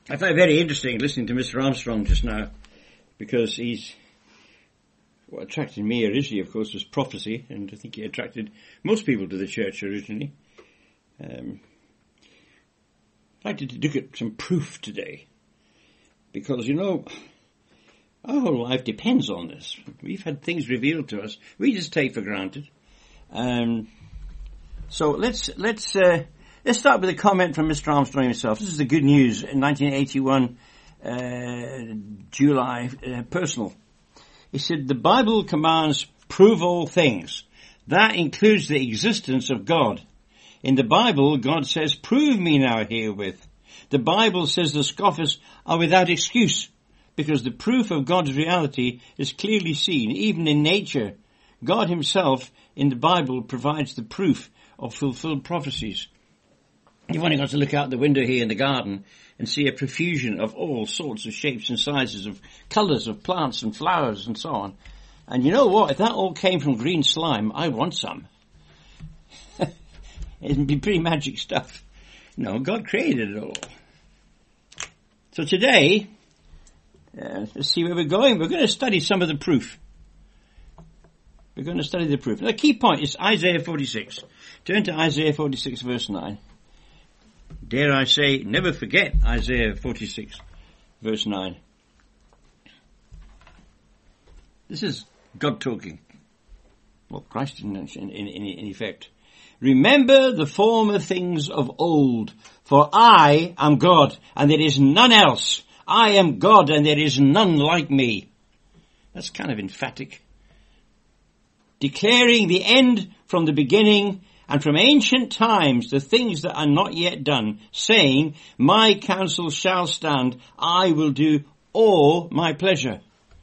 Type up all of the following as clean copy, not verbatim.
I find it very interesting listening to Mr. Armstrong just now, because what attracted me originally, of course, was prophecy, and I think he attracted most people to the church originally. I'd like to look at some proof today, because, our whole life depends on this. We've had things revealed to us we just take for granted. So let's start with a comment from Mr. Armstrong himself. This is the Good News in 1981, July, personal. He said, the Bible commands prove all things. That includes the existence of God. In the Bible, God says, prove me now herewith. The Bible says the scoffers are without excuse, because the proof of God's reality is clearly seen, even in nature. God himself, in the Bible, provides the proof of fulfilled prophecies. You've only got to look out the window here in the garden and see a profusion of all sorts of shapes and sizes, of colours of plants and flowers and so on. And you know what? If that all came from green slime, I want some. It'd be pretty magic stuff. God created it all. So today, let's see where we're going. We're going to study some of the proof. We're going to study the proof. The key point is Isaiah 46. Turn to Isaiah 46 verse 9. Dare I say, never forget Isaiah 46 verse 9. This is God talking. Well, Christ in effect. Remember the former things of old, for I am God, and there is none else. I am God, and there is none like me. That's kind of emphatic. Declaring the end from the beginning, and from ancient times the things that are not yet done, saying, my counsel shall stand, I will do all my pleasure.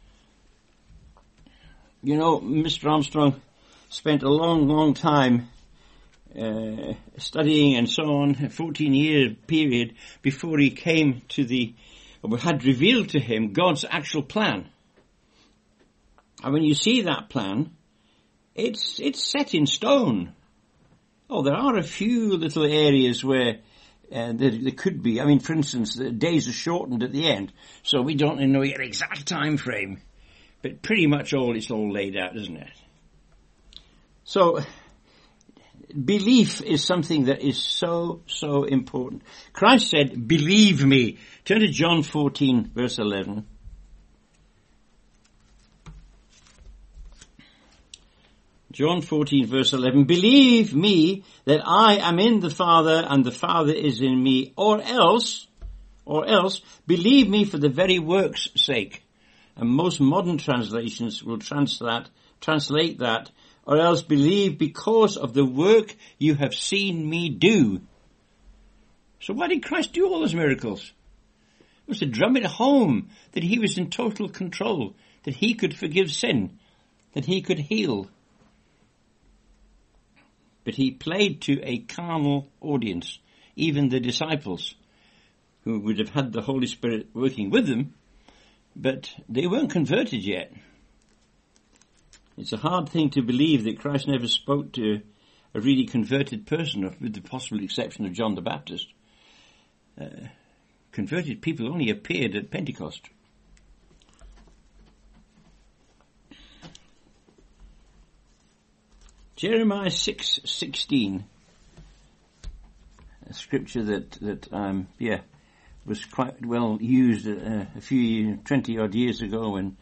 Mr. Armstrong spent a long, long time studying and so on, a 14-year period before he came to had revealed to him God's actual plan. And when you see that plan, it's set in stone. Oh, there are a few little areas where there could be. For instance, the days are shortened at the end, so we don't know yet exact time frame. But pretty much it's all laid out, isn't it? So, belief is something that is so, so important. Christ said, believe me. Turn to John 14, verse 11. John 14, verse 11. Believe me that I am in the Father and the Father is in me, or else, believe me for the very work's sake. And most modern translations will translate that, or else believe because of the work you have seen me do. So why did Christ do all those miracles? It was to drum it home that he was in total control, that he could forgive sin, that he could heal. But he played to a carnal audience, even the disciples, who would have had the Holy Spirit working with them, but they weren't converted yet. It's a hard thing to believe that Christ never spoke to a really converted person, with the possible exception of John the Baptist. Converted people only appeared at Pentecost. Jeremiah 6:16, a scripture that was quite well used a few 20 odd years ago when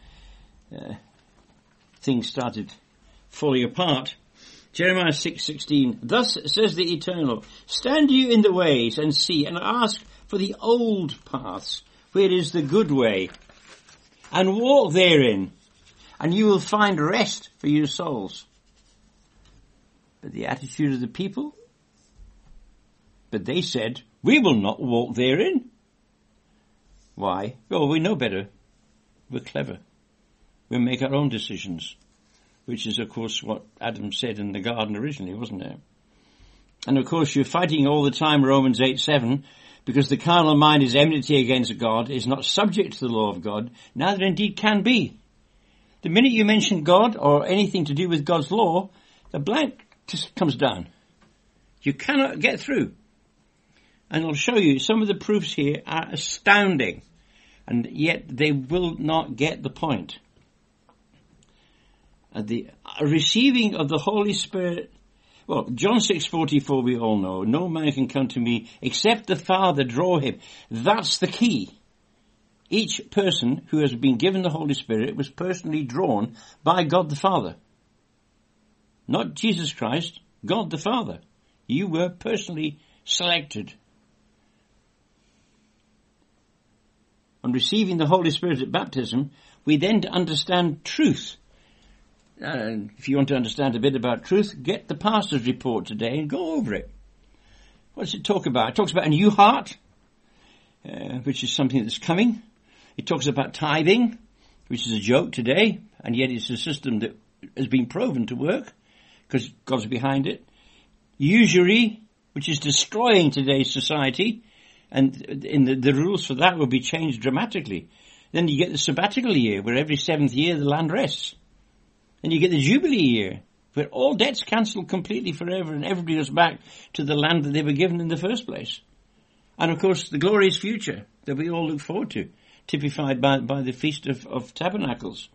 things started falling apart. Jeremiah 6:16, thus says the Eternal, stand you in the ways and see, and ask for the old paths, where is the good way, and walk therein, and you will find rest for your souls. But the attitude of the people? But they said, we will not walk therein. Why? Well, we know better. We're clever. We make our own decisions, which is, of course, what Adam said in the garden originally, wasn't it? And, of course, you're fighting all the time, Romans 8:7, because the carnal mind is enmity against God, is not subject to the law of God, neither indeed can be. The minute you mention God or anything to do with God's law, the blank just comes down. You cannot get through. And I'll show you some of the proofs here are astounding, and yet they will not get the point. The receiving of the Holy Spirit, well, John 6:44 we all know, no man can come to me except the Father draw him. That's the key. Each person who has been given the Holy Spirit was personally drawn by God the Father. Not Jesus Christ, God the Father. You were personally selected. On receiving the Holy Spirit at baptism, we then understand truth. And if you want to understand a bit about truth, get the pastor's report today and go over it. What does it talk about? It talks about a new heart, which is something that's coming. It talks about tithing, which is a joke today, and yet it's a system that has been proven to work because God's behind it. Usury, which is destroying today's society, and in the rules for that will be changed dramatically. Then you get the sabbatical year, where every 7th year the land rests. And you get the Jubilee year, where all debts cancelled completely forever and everybody goes back to the land that they were given in the first place. And of course the glorious future that we all look forward to, typified by the Feast of Tabernacles.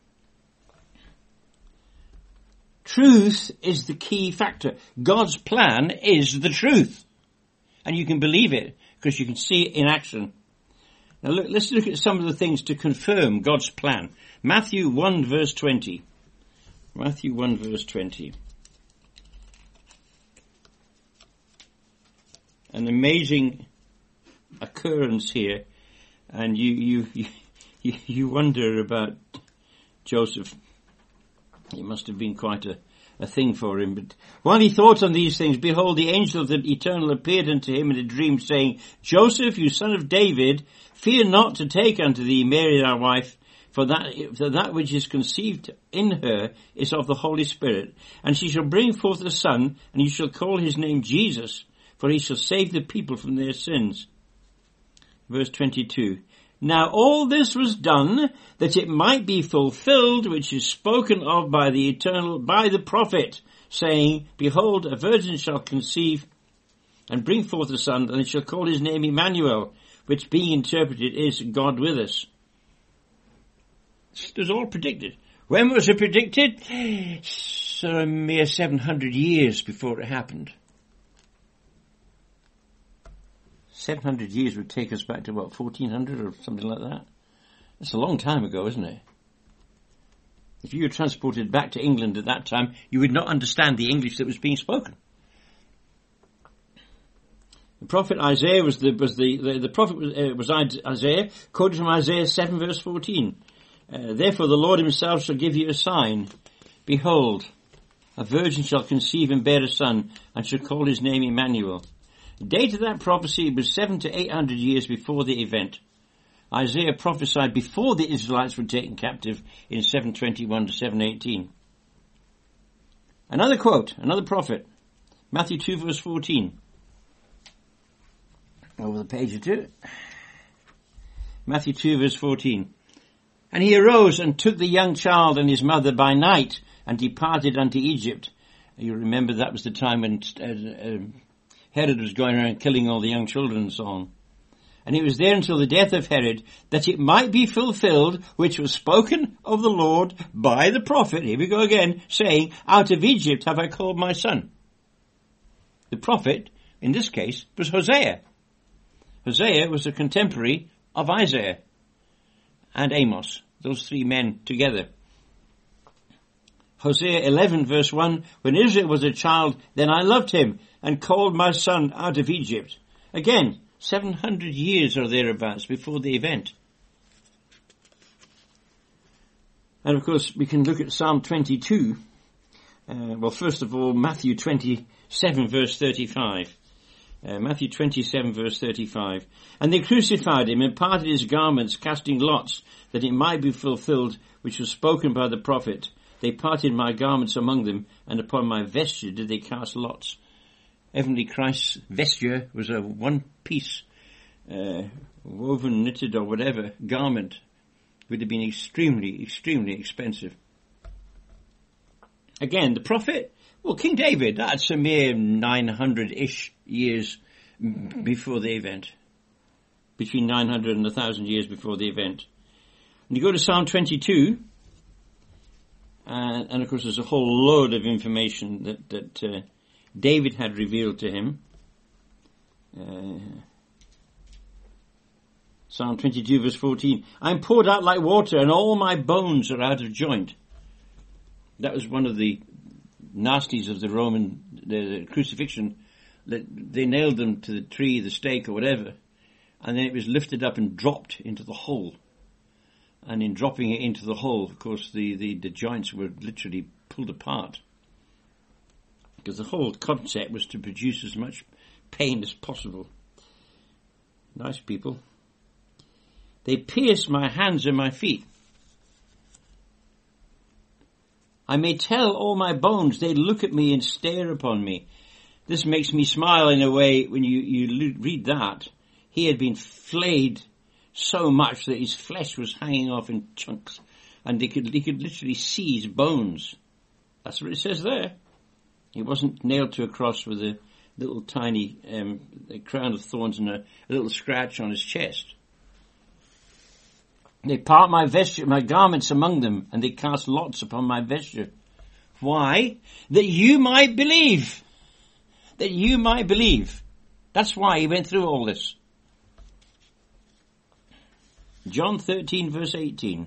Truth is the key factor. God's plan is the truth. And you can believe it because you can see it in action. Now let's look at some of the things to confirm God's plan. Matthew 1 verse 20. Matthew 1 verse 20. An amazing occurrence here, and you wonder about Joseph. It must have been quite a thing for him. But while he thought on these things, behold, the angel of the Eternal appeared unto him in a dream, saying, Joseph, you son of David, fear not to take unto thee Mary thy wife, for that which is conceived in her is of the Holy Spirit. And she shall bring forth a son, and you shall call his name Jesus, for he shall save the people from their sins. Verse 22. Now all this was done, that it might be fulfilled, which is spoken of by the Eternal, by the prophet, saying, Behold, a virgin shall conceive, and bring forth a son, and it shall call his name Emmanuel, which being interpreted is God with us. It was all predicted. When was it predicted? So a mere 700 years before it happened. 700 years would take us back to, 1400 or something like that? That's a long time ago, isn't it? If you were transported back to England at that time, you would not understand the English that was being spoken. The prophet Isaiah was Isaiah, quoted from Isaiah 7 verse 14. Therefore the Lord himself shall give you a sign. Behold, a virgin shall conceive and bear a son, and shall call his name Emmanuel. The date of that prophecy was 700 to 800 years before the event. Isaiah prophesied before the Israelites were taken captive in 721 to 718. Another quote, another prophet, Matthew 2 verse 14. Over the page or two. Matthew 2 verse 14. And he arose and took the young child and his mother by night and departed unto Egypt. You remember that was the time when Herod was going around killing all the young children and so on. And it was there until the death of Herod, that it might be fulfilled, which was spoken of the Lord by the prophet, here we go again, saying, Out of Egypt have I called my son. The prophet, in this case, was Hosea. Hosea was a contemporary of Isaiah and Amos, those three men together. Hosea 11 verse 1, When Israel was a child, then I loved him, and called my son out of Egypt. Again, 700 years or thereabouts before the event. And of course, we can look at Psalm 22. First of all, Matthew 27 verse 35. Matthew 27 verse 35. And they crucified him and parted his garments, casting lots, that it might be fulfilled, which was spoken by the prophet. They parted my garments among them, and upon my vesture did they cast lots. Heavenly Christ's vesture was a one-piece, woven, knitted or whatever, garment. Would have been extremely, extremely expensive. Again, the prophet, King David, that's a mere 900-ish years before the event. Between 900 and 1,000 years before the event. And you go to Psalm 22, and of course there's a whole load of information that David had revealed to him. Psalm 22 verse 14, I'm poured out like water and all my bones are out of joint. That was one of the nasties of the Roman the crucifixion. That they nailed them to the tree, the stake or whatever, and then it was lifted up and dropped into the hole. And in dropping it into the hole, of course, the joints were literally pulled apart. Because the whole concept was to produce as much pain as possible. Nice people. They pierced my hands and my feet. I may tell all my bones, they look at me and stare upon me. This makes me smile in a way when you read that. He had been flayed so much that his flesh was hanging off in chunks, and he could literally see his bones. That's what it says there. He wasn't nailed to a cross with a little tiny crown of thorns and a little scratch on his chest. They part my vesture, my garments among them, and they cast lots upon my vesture. Why? That you might believe. That you might believe. That's why he went through all this. John 13 verse 18.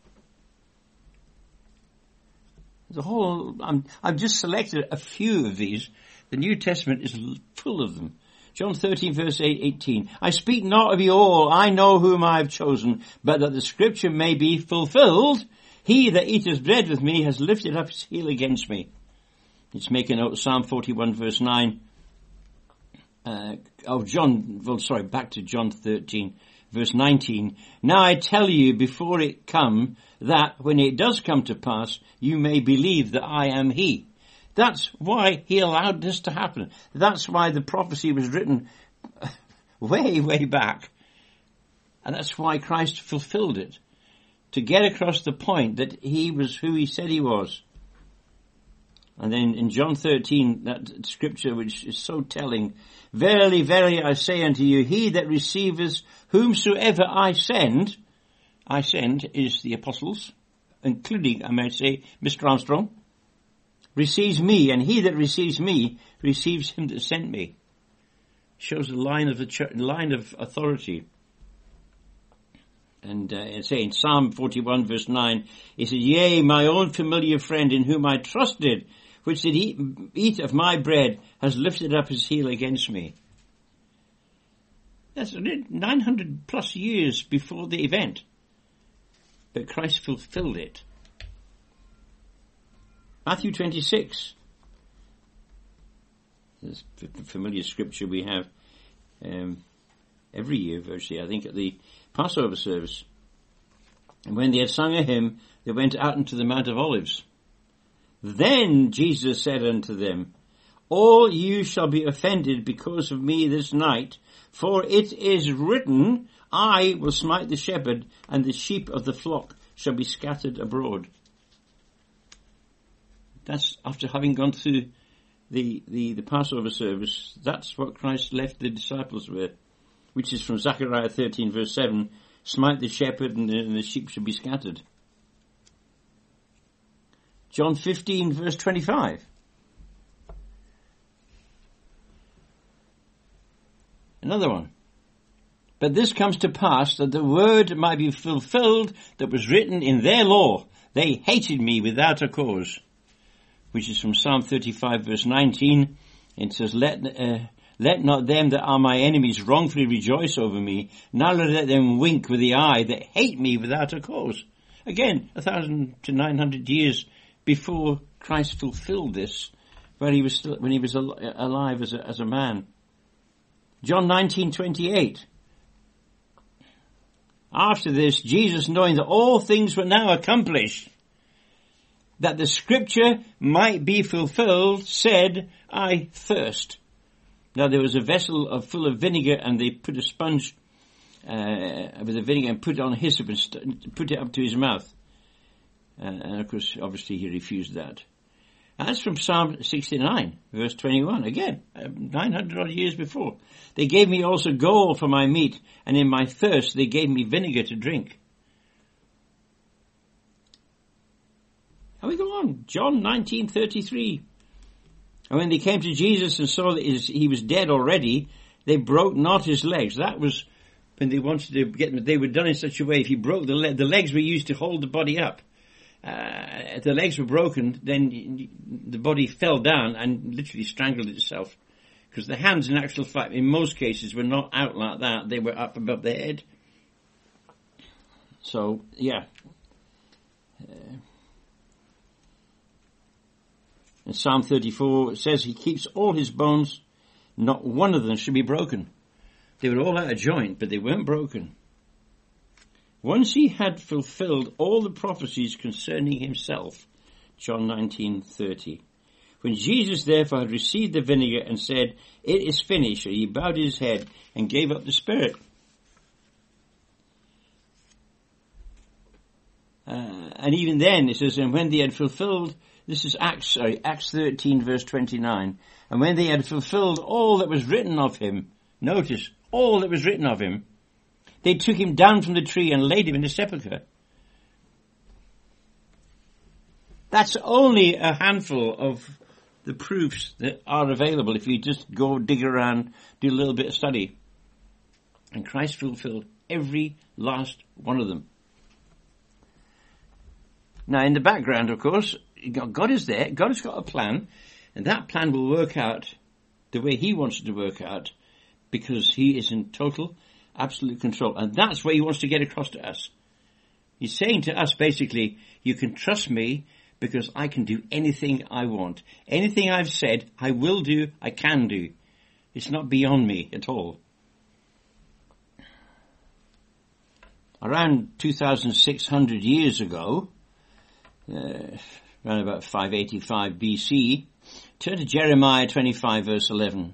I've just selected a few of these. The New Testament is full of them. John 13 verse 18. I speak not of you all, I know whom I have chosen, but that the scripture may be fulfilled. He that eateth bread with me has lifted up his heel against me. Let's make a note, Psalm 41 verse 9. Back to John 13 verse 19. Now I tell you before it come, that when it does come to pass, you may believe that I am he. That's why he allowed this to happen. That's why the prophecy was written way, way back. And that's why Christ fulfilled it. To get across the point that he was who he said he was. And then in John 13, that scripture which is so telling, verily, verily, I say unto you, he that receiveth whomsoever I send is the apostles, including, I might say, Mr. Armstrong, receives me, and he that receives me receives him that sent me. Shows the line of the church, line of authority. And in Psalm 41 verse 9, it says, yea, my own familiar friend in whom I trusted, which did eat of my bread, has lifted up his heel against me. That's 900 plus years before the event. But Christ fulfilled it. Matthew 26. This familiar scripture we have every year, virtually, I think, at the Passover service. And when they had sung a hymn, they went out into the Mount of Olives. Then Jesus said unto them, all you shall be offended because of me this night, for it is written, I will smite the shepherd, and the sheep of the flock shall be scattered abroad. That's after having gone through the Passover service. That's what Christ left the disciples with, which is from Zechariah 13 verse 7, smite the shepherd and the sheep shall be scattered. John 15 verse 25. Another one. But this comes to pass that the word might be fulfilled that was written in their law. They hated me without a cause. Which is from Psalm 35 verse 19. It says, let not them that are my enemies wrongfully rejoice over me, neither let them wink with the eye that hate me without a cause. Again, 1,000 to 900 years before Christ fulfilled this, when he was alive as a man. John 19:28. After this, Jesus, knowing that all things were now accomplished, that the scripture might be fulfilled, said, I thirst. Now there was a vessel full of vinegar, and they put a sponge with the vinegar and put it on hyssop and put it up to his mouth. And of course, obviously he refused that. That's from Psalm 69, verse 21. Again, 900 odd years before. They gave me also gall for my meat, and in my thirst they gave me vinegar to drink. And we go on. John 19:33. And when they came to Jesus and saw that he was dead already, they broke not his legs. That was when they wanted to get him. They were done in such a way, if he broke the legs were used to hold the body up. If the legs were broken, then the body fell down and literally strangled itself. Because the hands, in actual fact, in most cases, were not out like that. They were up above their head. So, yeah. In Psalm 34, it says he keeps all his bones, not one of them should be broken. They were all out of joint, but they weren't broken. Once he had fulfilled all the prophecies concerning himself, John 19:30. When Jesus therefore had received the vinegar and said, "It is finished," he bowed his head and gave up the spirit. And even then it says, and when they had fulfilled, this is Acts 13 verse 29, and when they had fulfilled all that was written of him, notice, all that was written of him, they took him down from the tree and laid him in a sepulchre. That's only a handful of the proofs that are available if you just go dig around, do a little bit of study. And Christ fulfilled every last one of them. Now in the background, of course, God is there. God has got a plan, and that plan will work out the way he wants it to work out, because he is in total, absolute control. And that's what he wants to get across to us. He's saying to us, basically, you can trust me because I can do anything I want. Anything I've said, I will do, I can do. It's not beyond me at all. Around 2,600 years ago, around about 585 BC, turn to Jeremiah 25 verse 11.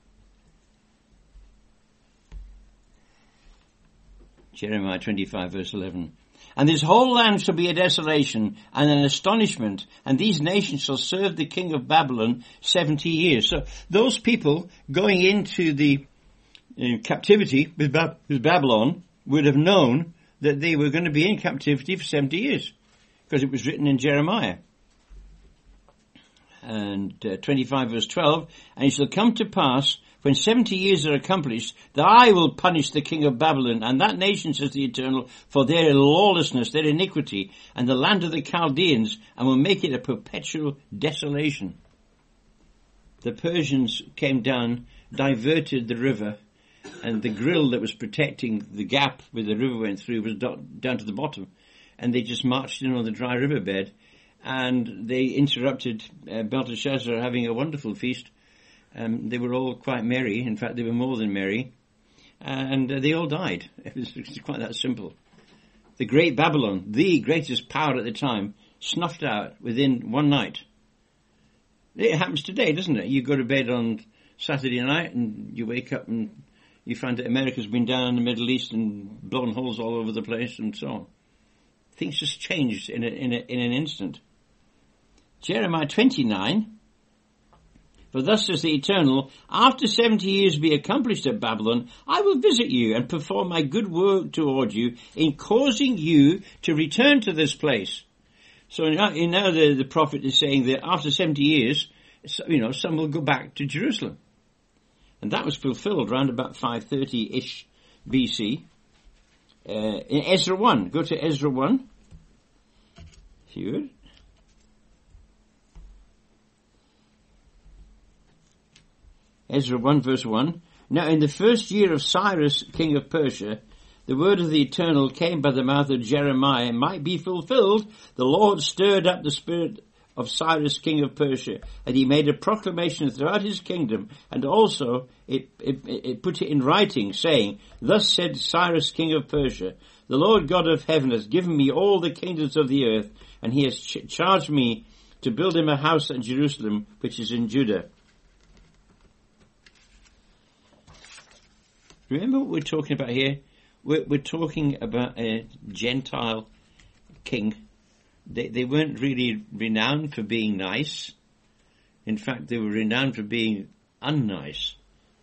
Jeremiah 25 verse 11. And this whole land shall be a desolation and an astonishment, and these nations shall serve the king of Babylon 70 years. So those people going into the captivity with Babylon would have known that they were going to be in captivity for 70 years, because it was written in Jeremiah. And 25 verse 12, and it shall come to pass, when 70 years are accomplished, that I will punish the king of Babylon, and that nation, says the Eternal, for their lawlessness, their iniquity, and the land of the Chaldeans, and will make it a perpetual desolation. The Persians came down, diverted the river, and the grill that was protecting the gap where the river went through was down to the bottom. And they just marched in on the dry riverbed, and they interrupted Belteshazzar having a wonderful feast. They were all quite merry. In fact, they were more than merry. And they all died. It was quite that simple. The great Babylon, the greatest power at the time, snuffed out within one night. It happens today, doesn't it? You go to bed on Saturday night and you wake up and you find that America's been down in the Middle East and blown holes all over the place and so on. Things just changed in an instant. Jeremiah 29, for thus says the Eternal, after 70 years be accomplished at Babylon, I will visit you and perform my good work toward you in causing you to return to this place. So now the prophet is saying that after 70 years, some will go back to Jerusalem. And that was fulfilled around about 530-ish BC. In Ezra 1, go to Ezra 1. If you would. Ezra 1 verse 1. Now in the first year of Cyrus, king of Persia, the word of the Eternal came by the mouth of Jeremiah, and might be fulfilled. The Lord stirred up the spirit of Cyrus, king of Persia, and he made a proclamation throughout his kingdom, and also it put it in writing, saying, thus said Cyrus, king of Persia, the Lord God of heaven has given me all the kingdoms of the earth, and he has charged me to build him a house at Jerusalem, which is in Judah. Remember what we're talking about here? We're talking about a Gentile king. They weren't really renowned for being nice. In fact, they were renowned for being unnice.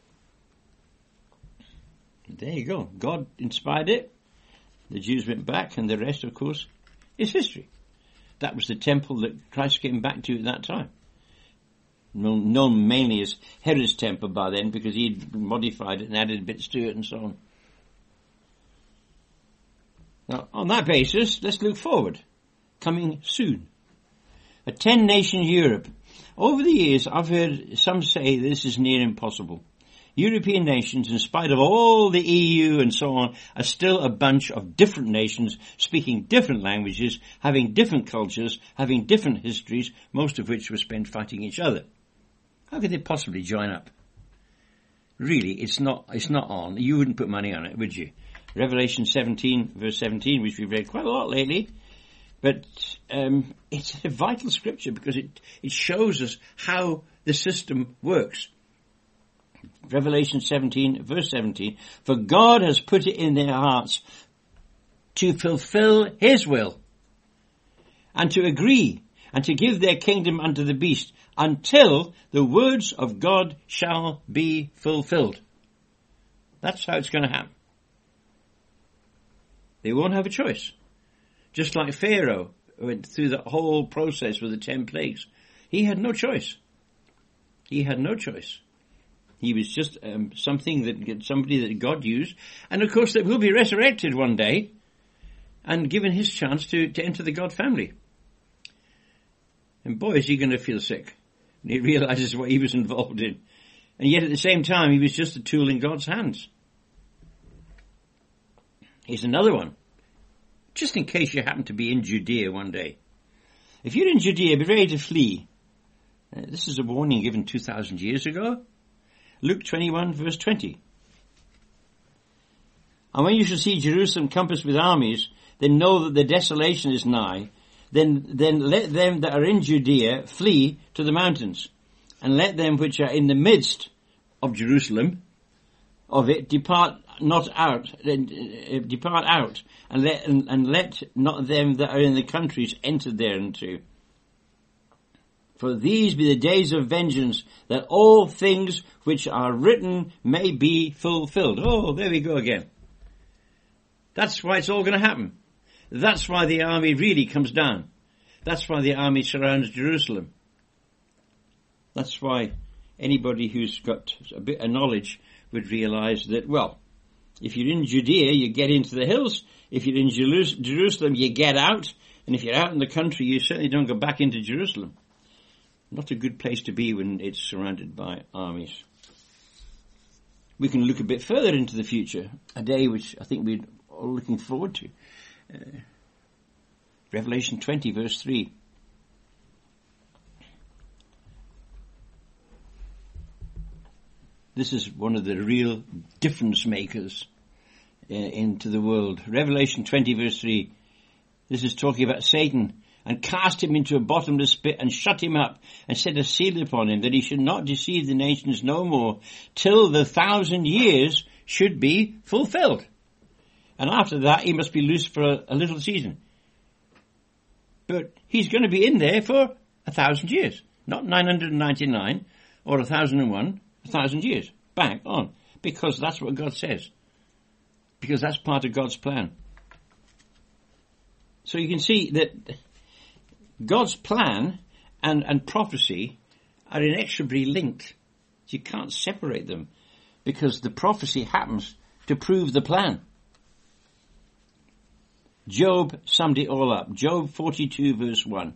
There you go. God inspired it. The Jews went back, and the rest, of course, is history. That was the temple that Christ came back to at that time. Known mainly as Herod's temple by then, because he'd modified it and added bits to it and so on. Now, on that basis, let's look forward. Coming soon. A 10-nation Europe. Over the years, I've heard some say this is near impossible. European nations, in spite of all the EU and so on, are still a bunch of different nations speaking different languages, having different cultures, having different histories, most of which were spent fighting each other. How could they possibly join up? Really, it's not on. You wouldn't put money on it, would you? Revelation 17, verse 17, which we've read quite a lot lately, but it's a vital scripture because it shows us how the system works. Revelation 17, verse 17, for God has put it in their hearts to fulfill his will and to agree and to give their kingdom unto the beast until the words of God shall be fulfilled. That's how it's going to happen. They won't have a choice. Just like Pharaoh went through the whole process with the 10 plagues. He had no choice. He had no choice. He was just somebody that God used. And of course, that will be resurrected one day and given his chance to enter the God family. And boy, is he going to feel sick when he realizes what he was involved in. And yet at the same time, he was just a tool in God's hands. Here's another one. Just in case you happen to be in Judea one day. If you're in Judea, be ready to flee. This is a warning given 2,000 years ago. Luke 21, verse 20. And when you shall see Jerusalem compassed with armies, then know that the desolation is nigh. Then let them that are in Judea flee to the mountains. And let them which are in the midst of Jerusalem, of it, depart out, and let not them that are in the countries enter thereinto. For these be the days of vengeance, that all things which are written may be fulfilled. Oh, there we go again. That's why it's all going to happen. That's why the army really comes down. That's why the army surrounds Jerusalem. That's why anybody who's got a bit of knowledge would realize that, well, if you're in Judea, you get into the hills. If you're in Jerusalem, you get out. And if you're out in the country, you certainly don't go back into Jerusalem. Not a good place to be when it's surrounded by armies. We can look a bit further into the future, a day which I think we're all looking forward to. Revelation 20, verse 3. This is one of the real difference makers into the world. Revelation 20, verse 3. This is talking about Satan. And cast him into a bottomless pit, and shut him up, and set a seal upon him, that he should not deceive the nations no more, till the 1,000 years should be fulfilled. And after that, he must be loosed for a little season. But he's going to be in there for 1,000 years. Not 999, or 1,001, 1,000 years. Bang, on. Because that's what God says. Because that's part of God's plan. So you can see that God's plan and prophecy are inexorably linked. You can't separate them because the prophecy happens to prove the plan. Job summed it all up. Job 42 verse 1.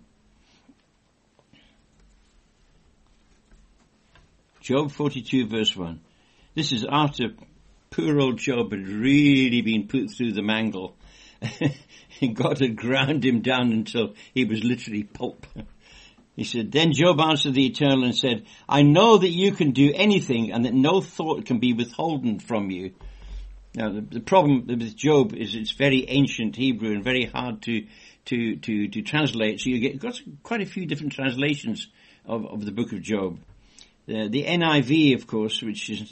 Job 42 verse 1. This is after poor old Job had really been put through the mangle. God had ground him down until he was literally pulp. He said, then Job answered the Eternal and said, I know that you can do anything and that no thought can be withholden from you. Now, the problem with Job is it's very ancient Hebrew and very hard to translate. So you got quite a few different translations of the book of Job. The NIV, of course, which is,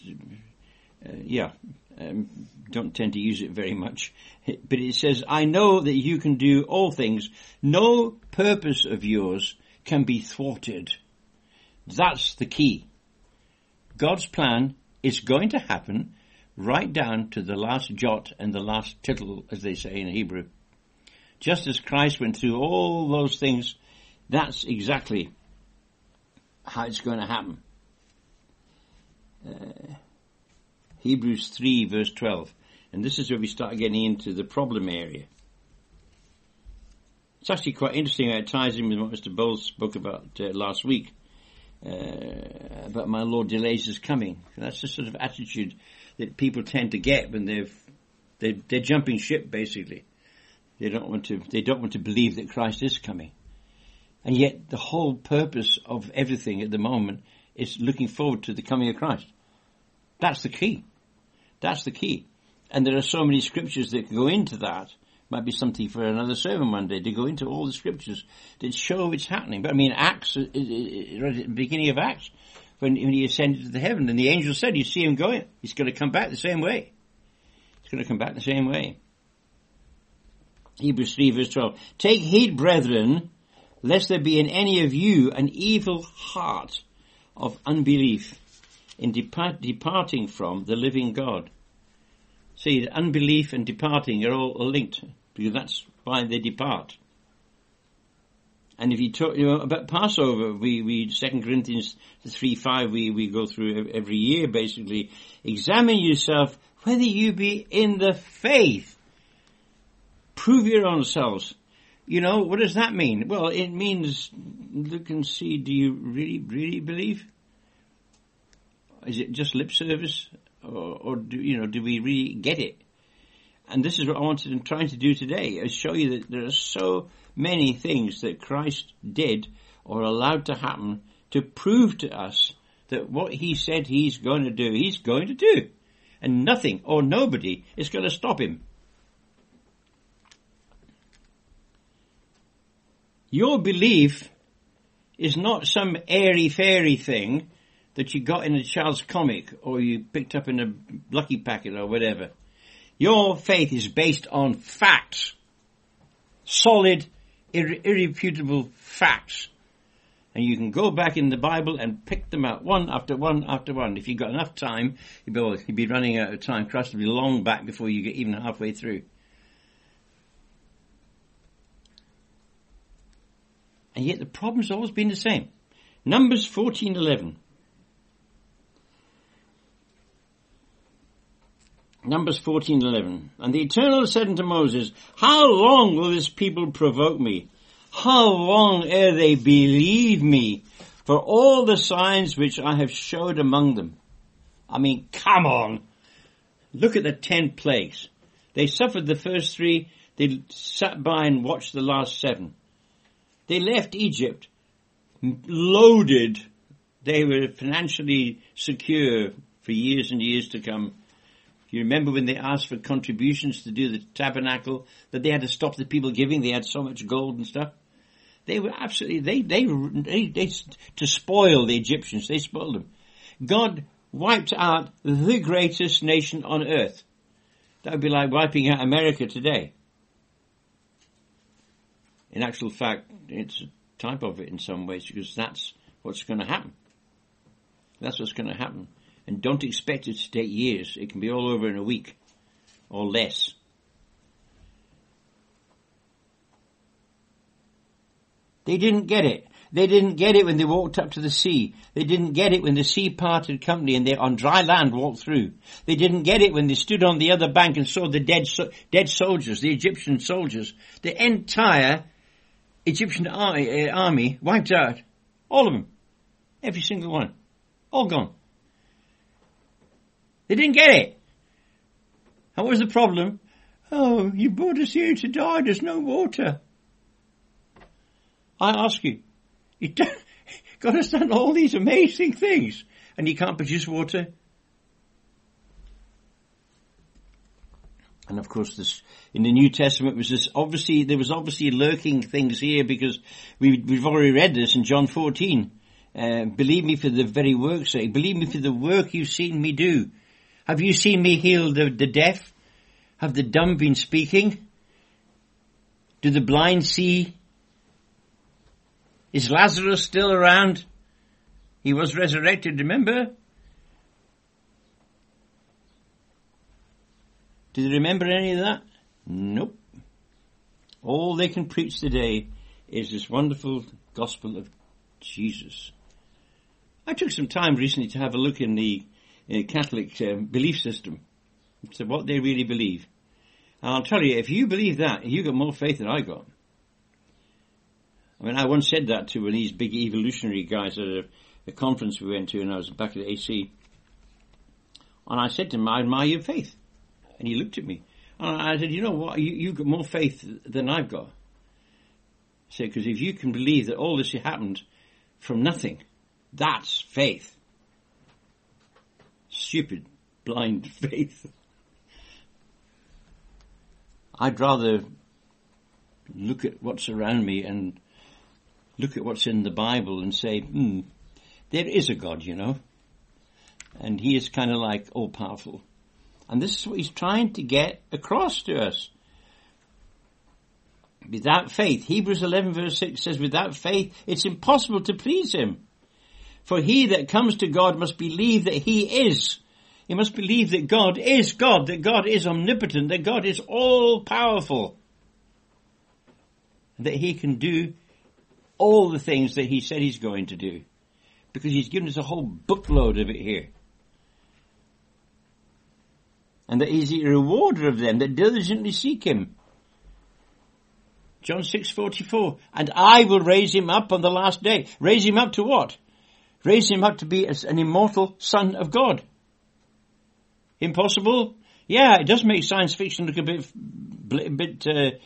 don't tend to use it very much. But it says, I know that you can do all things. No purpose of yours can be thwarted. That's the key. God's plan is going to happen right down to the last jot and the last tittle, as they say in Hebrew. Just as Christ went through all those things, that's exactly how it's going to happen. Hebrews 3 verse 12. And this is where we start getting into the problem area. It's actually quite interesting how it ties in with what Mr. Bowles spoke about last week. About my Lord delays his coming. That's the sort of attitude that people tend to get when they're jumping ship, basically. They don't want to believe that Christ is coming. And yet the whole purpose of everything at the moment is looking forward to the coming of Christ. That's the key. That's the key. And there are so many scriptures that go into that. Might be something for another sermon one day to go into all the scriptures that show it's happening. But I mean, Acts, right at the beginning of Acts, when he ascended to the heaven, and the angel said, you see him going, he's going to come back the same way. He's going to come back the same way. Hebrews 3 verse 12. Take heed, brethren, lest there be in any of you an evil heart of unbelief in departing from the living God. See, unbelief and departing are all linked, because that's why they depart. And if you talk, about Passover, we 2 Corinthians 3:5, we go through every year, basically. Examine yourself whether you be in the faith. Prove your own selves. What does that mean? Well, it means, look and see, do you really believe? Is it just lip service? Or do we really get it? And this is what I'm trying to do today, is show you that there are so many things that Christ did or allowed to happen to prove to us that what he said he's going to do. And nothing or nobody is going to stop him. Your belief is not some airy-fairy thing that you got in a child's comic or you picked up in a lucky packet or whatever. Your faith is based on facts. Solid, irrefutable facts. And you can go back in the Bible and pick them out one after one after one. If you've got enough time, you'd be running out of time. Christ will be long back before you get even halfway through. And yet the problem's always been the same. Numbers 14:11. Numbers 14:11. And the Eternal said unto Moses, how long will this people provoke me? How long ere they believe me for all the signs which I have showed among them? I mean, come on. Look at the 10 plagues. They suffered the first 3. They sat by and watched the last 7. They left Egypt loaded. They were financially secure for years and years to come. You remember when they asked for contributions to do the tabernacle, that they had to stop the people giving? They had so much gold and stuff. They were absolutely, they to spoil the Egyptians, they spoiled them. God wiped out the greatest nation on earth. That would be like wiping out America today. In actual fact, it's a type of it in some ways, because that's what's going to happen. That's what's going to happen. And don't expect it to take years. It can be all over in a week or less. They didn't get it. They didn't get it when they walked up to the sea. They didn't get it when the sea parted company and they on dry land walked through. They didn't get it when they stood on the other bank and saw the dead soldiers, the Egyptian soldiers. The entire Egyptian army wiped out. All of them. Every single one. All gone. They didn't get it. And what was the problem? Oh, you brought us here to die. There's no water. I ask you, God has done all these amazing things, and you can't produce water? And of course, this in the New Testament there was obviously lurking things here, because we've already read this in John 14. Believe me for the very work's sake. Believe me for the work you've seen me do. Have you seen me heal the deaf? Have the dumb been speaking? Do the blind see? Is Lazarus still around? He was resurrected, remember? Do they remember any of that? Nope. All they can preach today is this wonderful gospel of Jesus. I took some time recently to have a look in the Catholic belief system, to what they really believe. And I'll tell you, if you believe that, you got more faith than I got. I mean, I once said that to one of these big evolutionary guys at a conference we went to, and I was back at AC. And I said to him, I admire your faith. And he looked at me. And I said, you know what, you've got more faith than I've got. I said, because if you can believe that all this happened from nothing, that's faith. Stupid, blind faith. I'd rather look at what's around me and look at what's in the Bible and say, there is a God, you know. And he is kind of like all-powerful. And this is what he's trying to get across to us. Without faith, Hebrews 11 verse 6 says, without faith, it's impossible to please him. For he that comes to God must believe that he is. He must believe that God is God, that God is omnipotent, that God is all-powerful. That he can do all the things that he said he's going to do. Because he's given us a whole bookload of it here. And that he's a rewarder of them that diligently seek him. John 6:44. And I will raise him up on the last day. Raise him up to what? Raise him up to be an immortal Son of God. Impossible? Yeah, it does make science fiction look a bit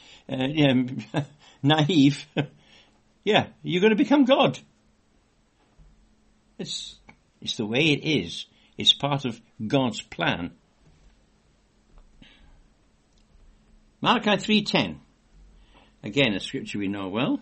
naive. Yeah, you're going to become God. It's the way it is. It's part of God's plan. Malachi 3:10. Again, a scripture we know well.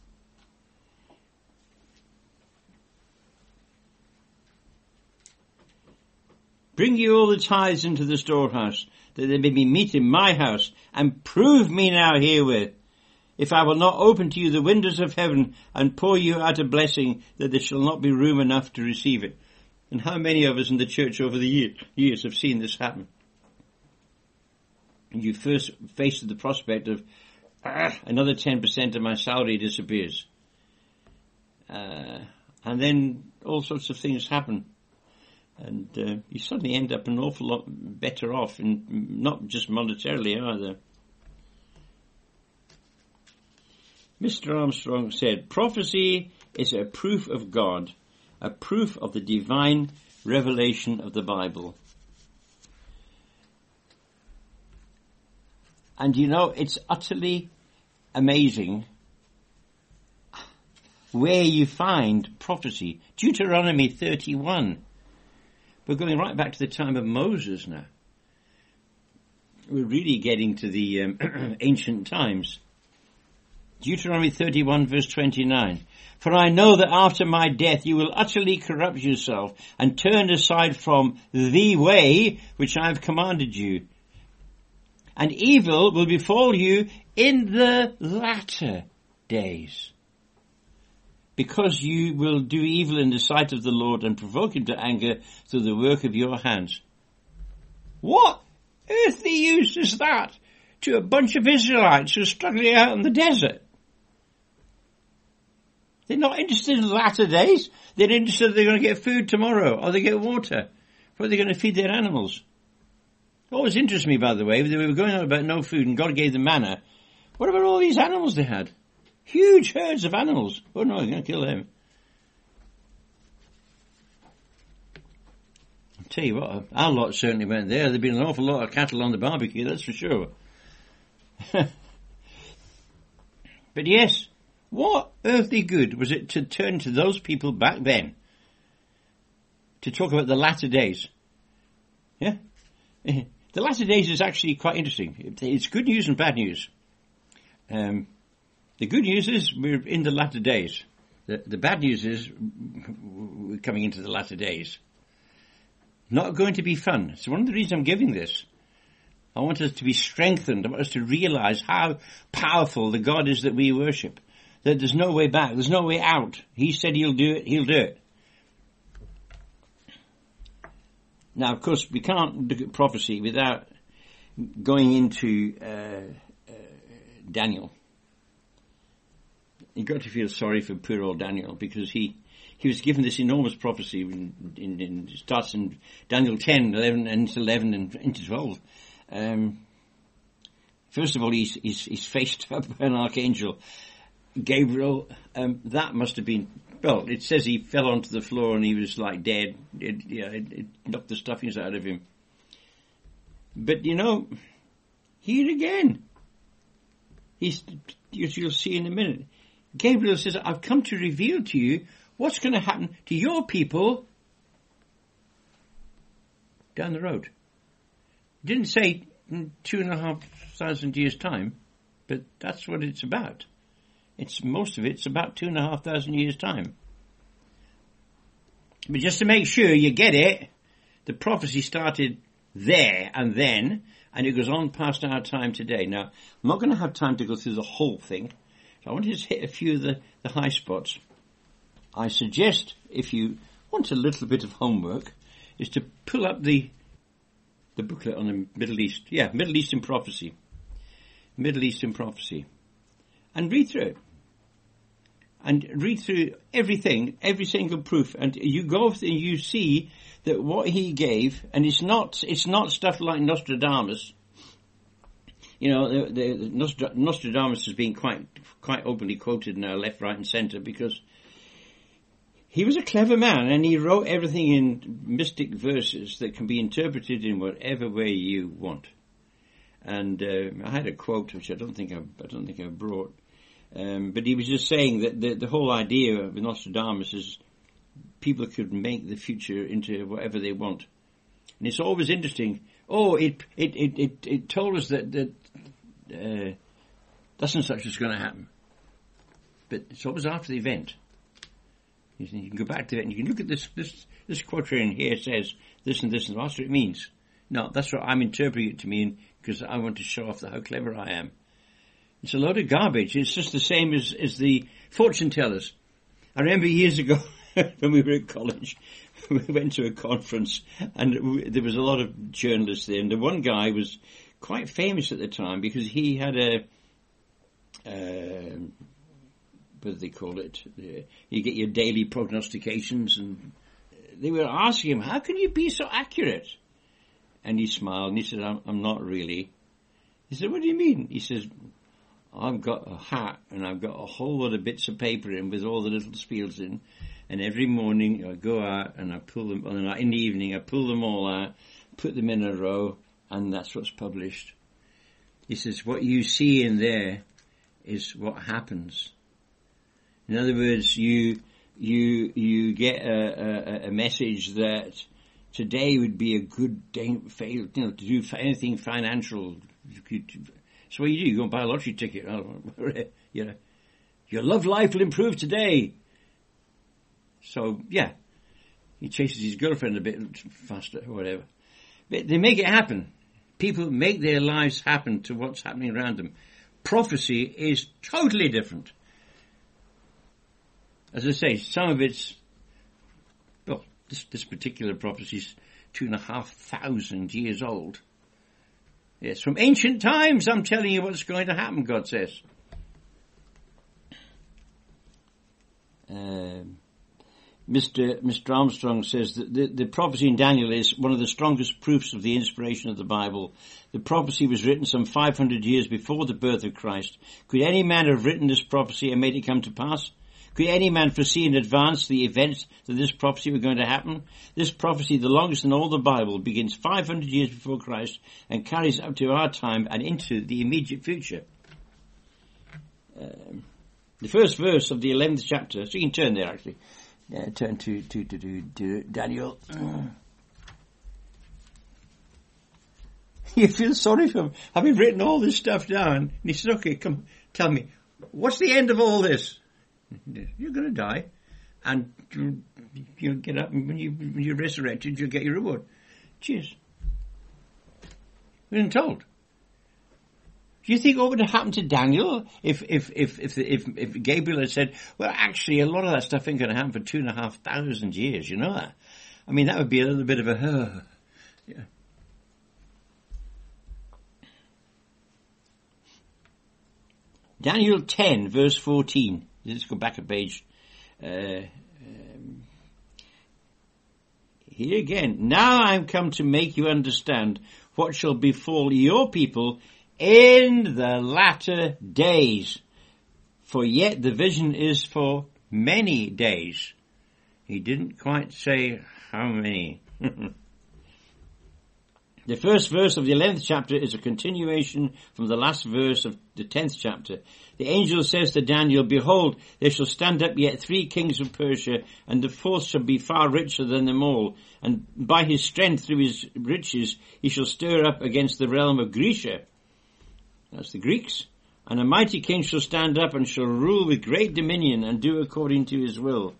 Bring you all the tithes into the storehouse, that there may be meat in my house, and prove me now herewith, if I will not open to you the windows of heaven, and pour you out a blessing, that there shall not be room enough to receive it. And how many of us in the church over the years have seen this happen? And you first faced the prospect of, another 10% of my salary disappears. And then all sorts of things happen. And you suddenly end up an awful lot better off, and not just monetarily either. Mr. Armstrong said, prophecy is a proof of God, a proof of the divine revelation of the Bible. And you know, it's utterly amazing where you find prophecy. Deuteronomy 31. We're going right back to the time of Moses now. We're really getting to the ancient times. Deuteronomy 31 verse 29. For I know that after my death you will utterly corrupt yourself and turn aside from the way which I have commanded you. And evil will befall you in the latter days. Because you will do evil in the sight of the Lord and provoke him to anger through the work of your hands. What earthly use is that to a bunch of Israelites who are struggling out in the desert? They're not interested in the latter days. They're interested they're going to get food tomorrow, or they get water. What are they going to feed their animals? It always interests me, by the way, they were going on about no food and God gave them manna. What about all these animals they had? Huge herds of animals. Oh no, they're going to kill them. I'll tell you what, our lot certainly went there. There'd been an awful lot of cattle on the barbecue, that's for sure. But yes, what earthly good was it to turn to those people back then to talk about the latter days? Yeah? The latter days is actually quite interesting. It's good news and bad news. The good news is we're in the latter days. The bad news is we're coming into the latter days. Not going to be fun. So one of the reasons I'm giving this, I want us to be strengthened. I want us to realize how powerful the God is that we worship. That there's no way back. There's no way out. He said he'll do it. He'll do it. Now, of course, we can't look at prophecy without going into Daniel. You've got to feel sorry for poor old Daniel, because he was given this enormous prophecy it starts in Daniel 10, 11, and into 11 and into 12. First of all, he's faced up by an archangel, Gabriel. That must have been, well, it says he fell onto the floor and he was like dead. It knocked the stuffings out of him. But here again, you'll see in a minute, Gabriel says, I've come to reveal to you what's going to happen to your people down the road. Didn't say in 2,500 years' time, but that's what it's about. Most of it's about 2,500 years' time. But just to make sure you get it, the prophecy started there and then, and it goes on past our time today. Now, I'm not going to have time to go through the whole thing, so I want to just hit a few of the high spots. I suggest, if you want a little bit of homework, is to pull up the booklet on the Middle East. Yeah, Middle Eastern Prophecy. Middle Eastern Prophecy. And read through it. And read through everything, every single proof. And you go and you see that what he gave, and it's not stuff like Nostradamus. Nostradamus has been quite openly quoted now, left, right and centre, because he was a clever man, and he wrote everything in mystic verses that can be interpreted in whatever way you want. And I had a quote which I don't think I brought, but he was just saying that the whole idea of Nostradamus is people could make the future into whatever they want, and it's always interesting. Oh, it told us that such and such is going to happen, but it's always after the event. You can go back to it and you can look at this quatrain here says this and this, and that's what it means. No, that's what I'm interpreting it to mean, because I want to show off how clever I am. It's a load of garbage. It's just the same as the fortune tellers. I remember years ago when we were at college, we went to a conference and there was a lot of journalists there, and the one guy was quite famous at the time because he had what do they call it? You get your daily prognostications, and they were asking him, how can you be so accurate? And he smiled and he said, I'm not really. He said, what do you mean? He says, I've got a hat and I've got a whole lot of bits of paper in with all the little spiels in, and every morning I go out and I pull them, and in the evening I pull them all out, put them in a row, and that's what's published. He says, what you see in there is what happens. In other words, you get a message that today would be a good day, to do anything financial. So what you do? You go and buy a lottery ticket. Your love life will improve today. So yeah, he chases his girlfriend a bit faster, or whatever. But they make it happen. People make their lives happen to what's happening around them. Prophecy is totally different. As I say, some of it's, well, this particular prophecy is 2,500 years old. Yes, from ancient times, I'm telling you what's going to happen, God says. Mr. Armstrong says that the prophecy in Daniel is one of the strongest proofs of the inspiration of the Bible. The prophecy was written some 500 years before the birth of Christ. Could any man have written this prophecy and made it come to pass? Could any man foresee in advance the events that this prophecy were going to happen? This prophecy, the longest in all the Bible, begins 500 years before Christ and carries up to our time and into the immediate future. The first verse of the 11th chapter, so you can turn there actually. Turn to Daniel. You feel sorry for him, having written all this stuff down. And he says, okay, come, tell me, what's the end of all this? You're going to die, and you'll get up, and when you're resurrected, you'll get your reward. Cheers. We weren't told. Do you think what would have happened to Daniel if Gabriel had said, well, actually, a lot of that stuff ain't going to happen for 2,500 years, you know that? I mean, that would be a little bit of a, Yeah. Daniel 10, verse 14. Let's go back a page. Here again. Now I'm come to make you understand what shall befall your people in the latter days. For yet the vision is for many days. He didn't quite say how many. The first verse of the 11th chapter is a continuation from the last verse of the 10th chapter. The angel says to Daniel, behold, there shall stand up yet 3 kings of Persia, and the fourth shall be far richer than them all. And by his strength through his riches, he shall stir up against the realm of Grecia. That's the Greeks. And a mighty king shall stand up and shall rule with great dominion and do according to his will.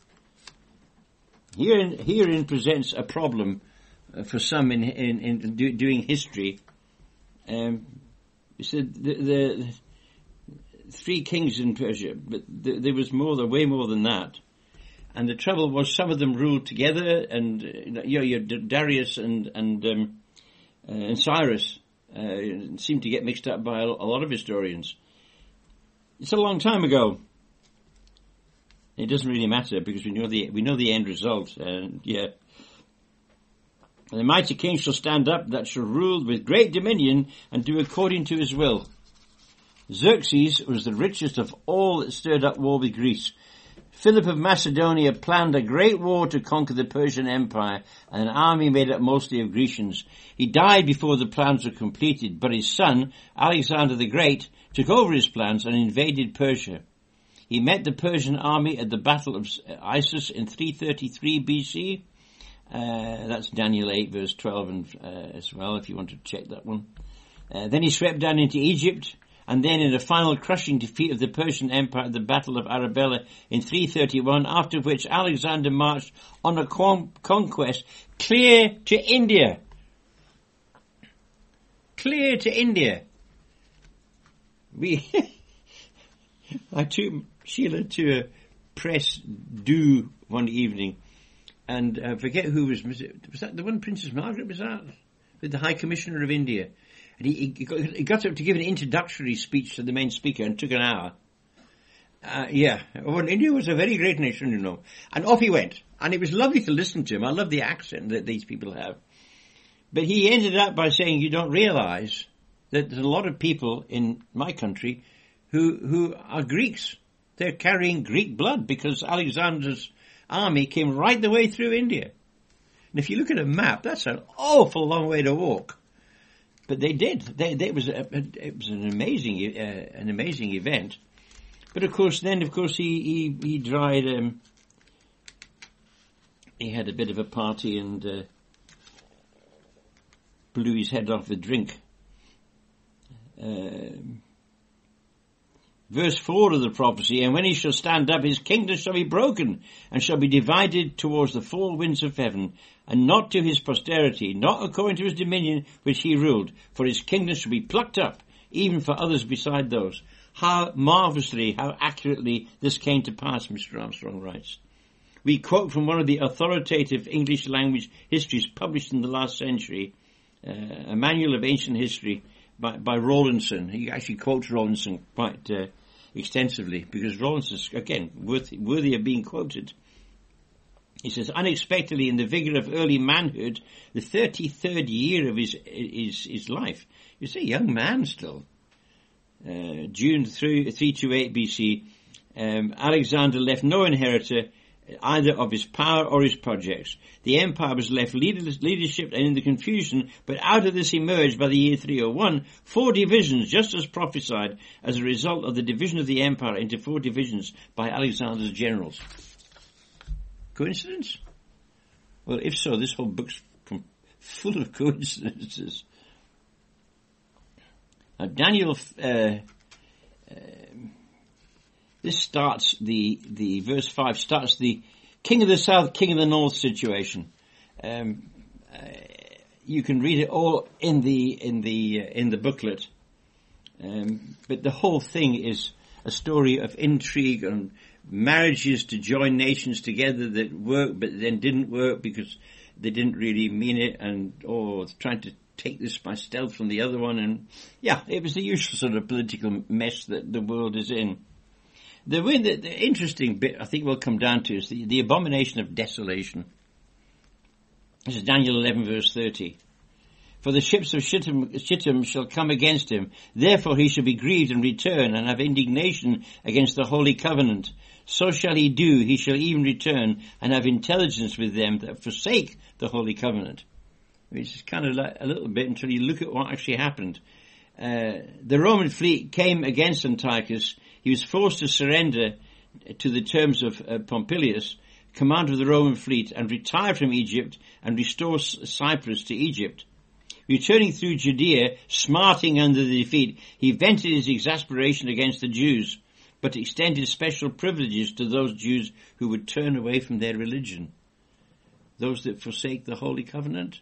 Herein presents a problem for some in doing history. You said the 3 kings in Persia, but there was way more than that. And the trouble was, some of them ruled together, and your Darius and Cyrus seemed to get mixed up by a lot of historians. It's a long time ago. It doesn't really matter because we know the end result. And the mighty king shall stand up that shall rule with great dominion and do according to his will. Xerxes was the richest of all that stirred up war with Greece. Philip of Macedonia planned a great war to conquer the Persian Empire, and an army made up mostly of Grecians. He died before the plans were completed, but his son, Alexander the Great, took over his plans and invaded Persia. He met the Persian army at the Battle of Issus in 333 BC. That's Daniel 8 verse 12 and as well, if you want to check that one. Then he swept down into Egypt, and then in a final crushing defeat of the Persian Empire at the Battle of Arabella in 331, after which Alexander marched on a conquest clear to India. Clear to India. I took Sheila to a press do one evening, and I forget who was that the one Princess Margaret was that? With the High Commissioner of India. And he got up to give an introductory speech to the main speaker and took an hour. India was a very great nation, you know. And off he went. And it was lovely to listen to him. I love the accent that these people have. But he ended up by saying, you don't realize that there's a lot of people in my country who are Greeks. They're carrying Greek blood because Alexander's army came right the way through India. And if you look at a map, that's an awful long way to walk. But they did. It was an amazing event. But of course, he tried. He had a bit of a party and blew his head off with drink. Verse 4 of the prophecy, and when he shall stand up, his kingdom shall be broken, and shall be divided towards the four winds of heaven, and not to his posterity, not according to his dominion which he ruled, for his kingdom shall be plucked up, even for others beside those. How marvellously, how accurately this came to pass, Mr. Armstrong writes. We quote from one of the authoritative English language histories published in the last century, a manual of ancient history by Rawlinson. He actually quotes Rawlinson quite extensively, because Rawlinson's, again, worthy of being quoted. He says, unexpectedly in the vigor of early manhood, the 33rd year of his life, he was a young man still, June 328 BC, Alexander left no inheritor, either of his power or his projects. The empire was left leadership and in the confusion, but out of this emerged by the year 301 4 divisions, just as prophesied, as a result of the division of the empire into 4 divisions by Alexander's generals. Coincidence? Well, if so, this whole book's full of coincidences. Now, Daniel, this starts the verse 5 starts the king of the south, king of the north situation. You can read it all in the booklet. But the whole thing is a story of intrigue and marriages to join nations together that worked but then didn't work because they didn't really mean it, and trying to take this by stealth from the other one, and it was the usual sort of political mess that the world is in. The interesting bit I think we'll come down to is the abomination of desolation. This is Daniel 11 verse 30. For the ships of Shittim shall come against him, therefore he shall be grieved and return, and have indignation against the holy covenant. So shall he do, he shall even return, and have intelligence with them that forsake the holy covenant. Which is kind of like a little bit until you look at what actually happened. The Roman fleet came against Antiochus. He was forced to surrender to the terms of Pompilius, commander of the Roman fleet, and retire from Egypt and restore Cyprus to Egypt. Returning through Judea, smarting under the defeat, he vented his exasperation against the Jews, but extended special privileges to those Jews who would turn away from their religion. Those that forsake the Holy Covenant.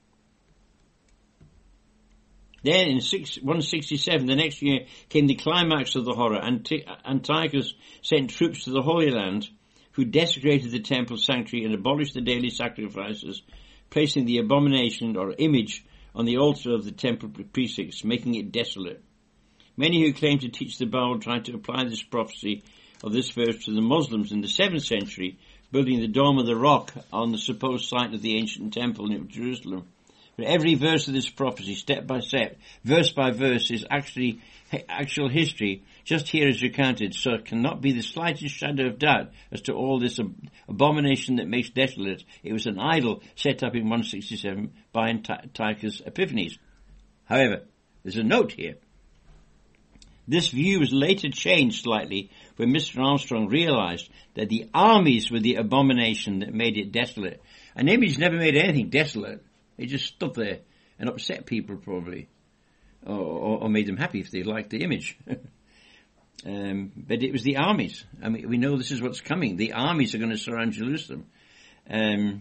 Then in 167, the next year, came the climax of the horror. Antiochus sent troops to the Holy Land, who desecrated the temple sanctuary and abolished the daily sacrifices, placing the abomination or image on the altar of the temple precincts, making it desolate. Many who claim to teach the Bible tried to apply this prophecy of this verse to the Muslims in the 7th century, building the Dome of the Rock on the supposed site of the ancient temple in Jerusalem. But every verse of this prophecy, step by step, verse by verse, is actual history, just here as recounted, so it cannot be the slightest shadow of doubt as to all this abomination that makes desolate. It was an idol set up in 167 by Antiochus Epiphanes. However, there's a note here. This view was later changed slightly when Mr. Armstrong realized that the armies were the abomination that made it desolate. An image never made anything desolate. It just stood there and upset people probably, or made them happy if they liked the image. But it was the armies. I mean, we know this is what's coming. The armies are going to surround Jerusalem. And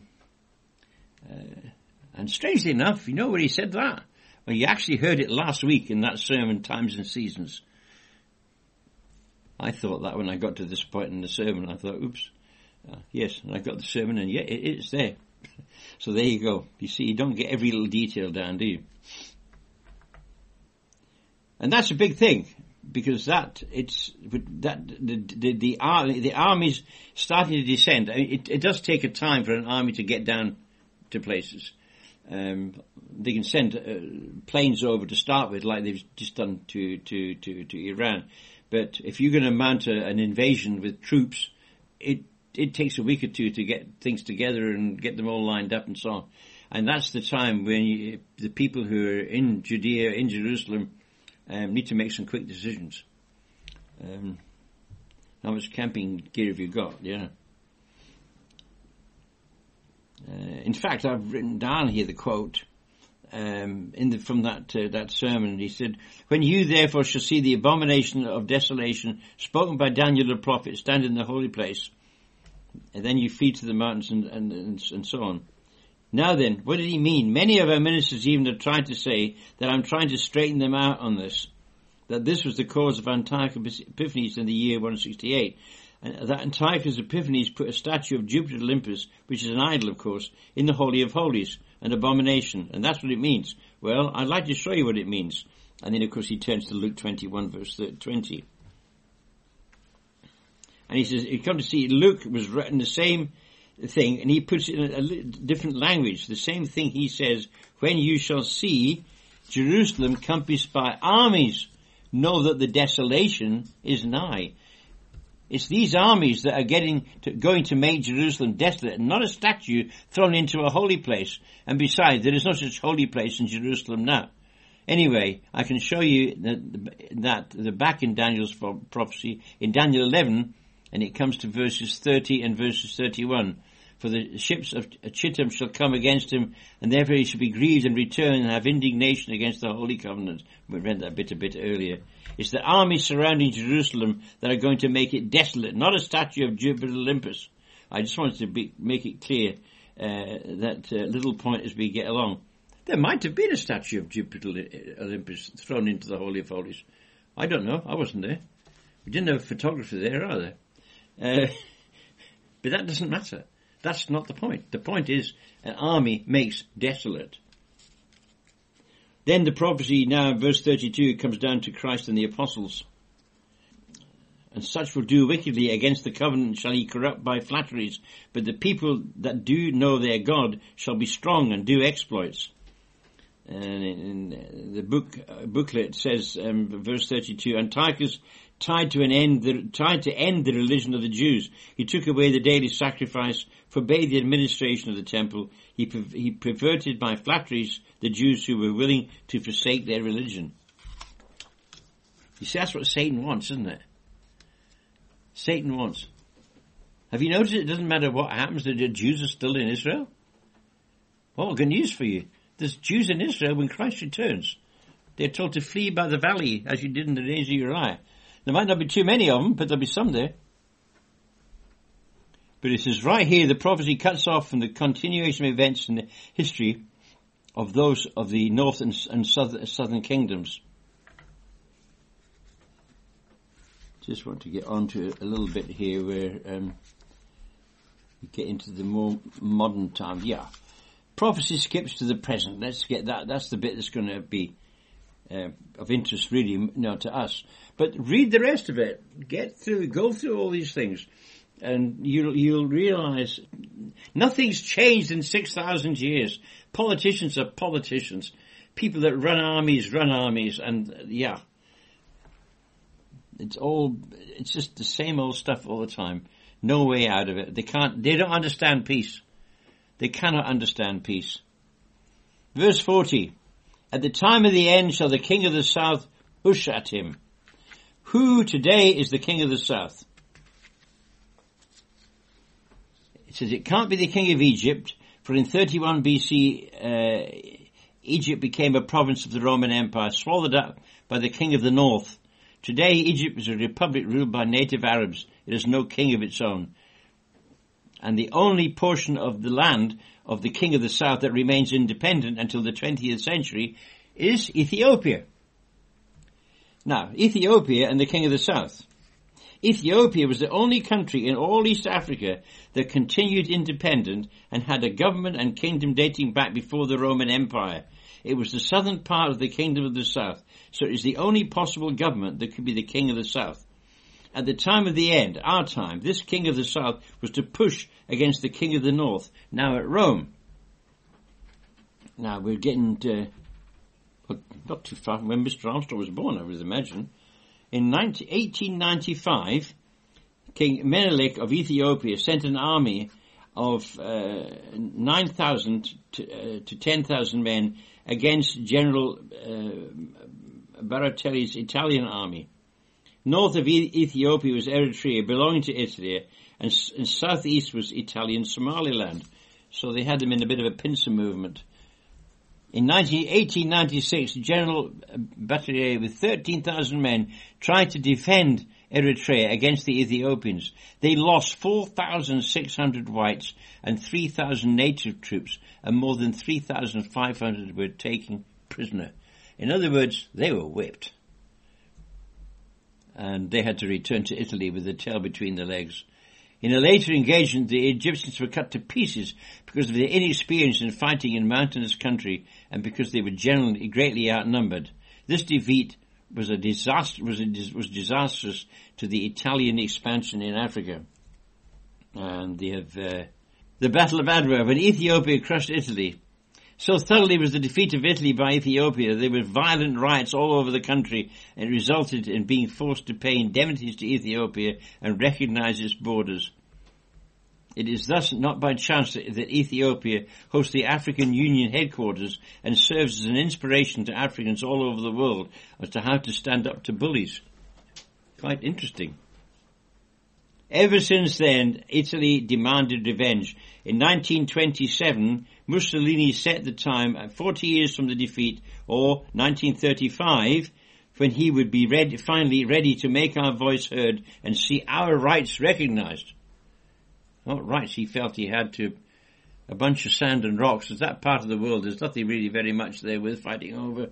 strangely enough, you know where he said that? Well, you actually heard it last week in that sermon, Times and Seasons. I thought that when I got to this point in the sermon, I thought, oops, yes, and I got the sermon, and it's there. So there you go. You see, you don't get every little detail down, do you? And that's a big thing, because the armies starting to descend. I mean, it does take a time for an army to get down to places. They can send planes over to start with, like they've just done to Iran. But if you're going to mount an invasion with troops, it takes a week or two to get things together and get them all lined up and so on. And that's the time when the people who are in Judea, in Jerusalem, need to make some quick decisions. How much camping gear have you got? Yeah. In fact, I've written down here the quote from that sermon. He said, "When you therefore shall see the abomination of desolation spoken by Daniel the prophet stand in the holy place, and then you flee to the mountains and so on." Now then, what did he mean? Many of our ministers even have tried to say that I'm trying to straighten them out on this, that this was the cause of Antiochus Epiphanes in the year 168. And that Antiochus Epiphanes put a statue of Jupiter Olympus, which is an idol, of course, in the Holy of Holies, an abomination. And that's what it means. Well, I'd like to show you what it means. And then, of course, he turns to Luke 21, verse 20. And he says, you come to see, Luke was written the same thing, and he puts it in a different language. The same thing he says, when you shall see Jerusalem compassed by armies, know that the desolation is nigh. It's these armies that are going to make Jerusalem desolate, and not a statue thrown into a holy place. And besides, there is no such holy place in Jerusalem now. Anyway, I can show you that the back in Daniel's prophecy, in Daniel 11, and it comes to verses 30 and verses 31. For the ships of Shittim shall come against him, and therefore he shall be grieved and return and have indignation against the holy covenant. We read that bit a bit earlier. It's the armies surrounding Jerusalem that are going to make it desolate, not a statue of Jupiter Olympus. I just wanted to make it clear that little point as we get along. There might have been a statue of Jupiter Olympus thrown into the Holy of Holies. I don't know. I wasn't there. We didn't have a photographer there either. But that doesn't matter. That's not the point. The point is an army makes desolate. Then the prophecy now in verse 32 comes down to Christ and the apostles. And such will do wickedly against the covenant shall he corrupt by flatteries. But the people that do know their God shall be strong and do exploits. And in the booklet says, verse 32, Antiochus tried to end the religion of the Jews. He took away the daily sacrifice, forbade the administration of the temple. He perverted by flatteries the Jews who were willing to forsake their religion. You see, that's what Satan wants, isn't it? Satan wants. Have you noticed it doesn't matter what happens, the Jews are still in Israel? Well, good news for you. There's Jews in Israel when Christ returns. They're told to flee by the valley as you did in the days of Uriah. There might not be too many of them, but there'll be some there. But it says right here, the prophecy cuts off from the continuation of events in the history of those of the north and southern kingdoms. Just want to get on to a little bit here where we get into the more modern time. Yeah. Prophecy skips to the present. Let's get that. That's the bit that's going to be of interest really to us. But read the rest of it. Go through all these things. And you'll realize nothing's changed in 6,000 years. Politicians are politicians. People that run armies, and yeah. It's just the same old stuff all the time. No way out of it. They don't understand peace. They cannot understand peace. Verse 40. At the time of the end shall the king of the south push at him. Who today is the king of the south? It says it can't be the king of Egypt, for in 31 BC, Egypt became a province of the Roman Empire, swallowed up by the king of the north. Today, Egypt is a republic ruled by native Arabs. It has no king of its own. And the only portion of the land of the king of the south that remains independent until the 20th century is Ethiopia. Now, Ethiopia and the king of the south. Ethiopia was the only country in all East Africa that continued independent and had a government and kingdom dating back before the Roman Empire. It was the southern part of the kingdom of the south, so it is the only possible government that could be the king of the south. At the time of the end, our time, this king of the south was to push against the king of the north, now at Rome. Now we're getting to, not too far from when Mr. Armstrong was born, I would imagine. In 1895, King Menelik of Ethiopia sent an army of 9,000 to 10,000 men against General Baratelli's Italian army. North of Ethiopia was Eritrea, belonging to Italy, and southeast was Italian Somaliland. So they had them in a bit of a pincer movement. In 1896, General Baratelli with 13,000 men tried to defend Eritrea against the Ethiopians. They lost 4,600 whites and 3,000 native troops, and more than 3,500 were taken prisoner. In other words, they were whipped. And they had to return to Italy with their tail between their legs. In a later engagement, the Egyptians were cut to pieces because of their inexperience in fighting in mountainous country and because they were generally greatly outnumbered. This defeat was disastrous to the Italian expansion in Africa. And they have the Battle of Adwa, when Ethiopia crushed Italy. So thoroughly was the defeat of Italy by Ethiopia, there were violent riots all over the country, and it resulted in being forced to pay indemnities to Ethiopia and recognize its borders. It is thus not by chance that Ethiopia hosts the African Union headquarters and serves as an inspiration to Africans all over the world as to how to stand up to bullies. Quite interesting. Ever since then, Italy demanded revenge. In 1927, Mussolini set the time at 40 years from the defeat, or 1935, when he would be finally ready to make our voice heard and see our rights recognized. Not rights he felt he had to. A bunch of sand and rocks. As that part of the world, there's nothing really very much there worth fighting over.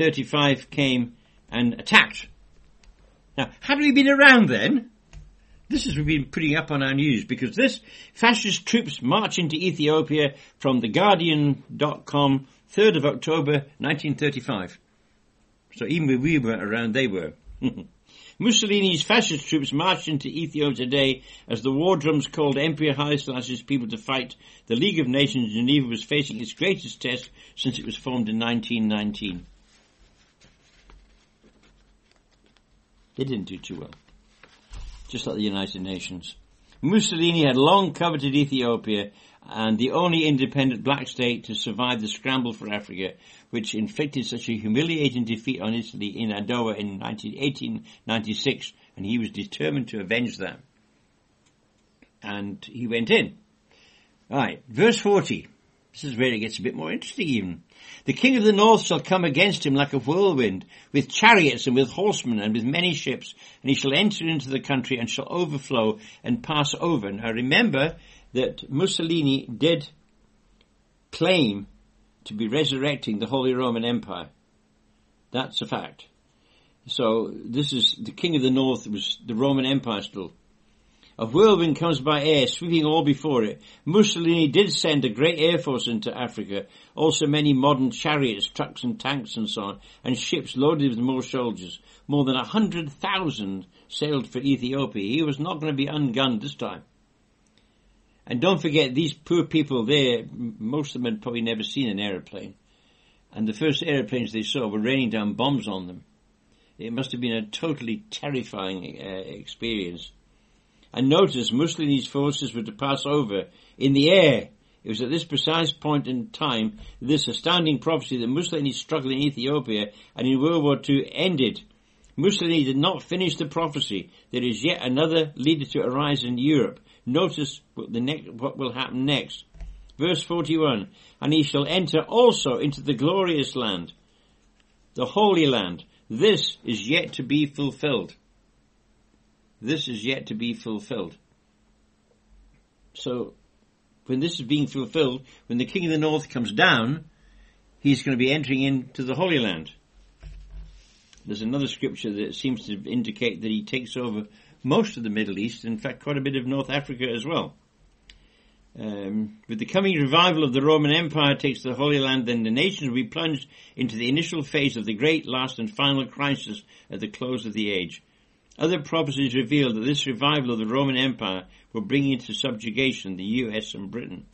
1935 came and attacked. Now, had we been around then, This is we've been putting up on our news, because this fascist troops march into Ethiopia from theguardian.com, 3rd of October 1935. So even when we weren't around, they were. Mussolini's fascist troops marched into Ethiopia today as the war drums called Emperor Haile Selassie's people to fight. The League of Nations in Geneva was facing its greatest test since it was formed in 1919. They didn't do too well. Just like the United Nations. Mussolini had long coveted Ethiopia, and the only independent black state to survive the scramble for Africa, which inflicted such a humiliating defeat on Italy in Adowa in 1896, and he was determined to avenge that. And he went in. Right, verse 40. This is where it gets a bit more interesting even. The king of the north shall come against him like a whirlwind, with chariots and with horsemen and with many ships, and he shall enter into the country and shall overflow and pass over. Now remember that Mussolini did claim to be resurrecting the Holy Roman Empire. That's a fact. So this is the king of the north, was the Roman Empire still. A whirlwind comes by air, sweeping all before it. Mussolini did send a great air force into Africa, also many modern chariots, trucks and tanks and so on, and ships loaded with more soldiers. More than 100,000 sailed for Ethiopia. He was not going to be ungunned this time. And don't forget, these poor people there, most of them had probably never seen an aeroplane. And the first aeroplanes they saw were raining down bombs on them. It must have been a totally terrifying experience. And notice, Mussolini's forces were to pass over in the air. It was at this precise point in time, this astounding prophecy, that Mussolini's struggle in Ethiopia and in World War II ended. Mussolini did not finish the prophecy. There is yet another leader to arise in Europe. Notice what will happen next. Verse 41, and he shall enter also into the glorious land, the Holy Land. This is yet to be fulfilled. This is yet to be fulfilled. So, when this is being fulfilled, when the King of the North comes down, he's going to be entering into the Holy Land. There's another scripture that seems to indicate that he takes over most of the Middle East, in fact quite a bit of North Africa as well. With the coming revival of the Roman Empire takes the Holy Land, then the nations will be plunged into the initial phase of the great, last and final crisis at the close of the age. Other prophecies reveal that this revival of the Roman Empire will bring into subjugation the US and Britain.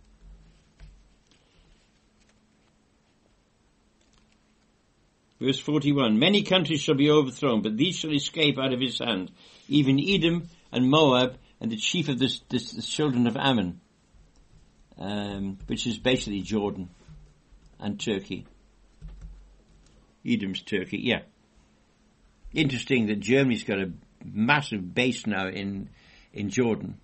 Verse 41, many countries shall be overthrown, but these shall escape out of his hand, even Edom and Moab and the chief of the children of Ammon, which is basically Jordan and Turkey. Edom's Turkey, yeah. Interesting that Germany's got a massive base now in Jordan,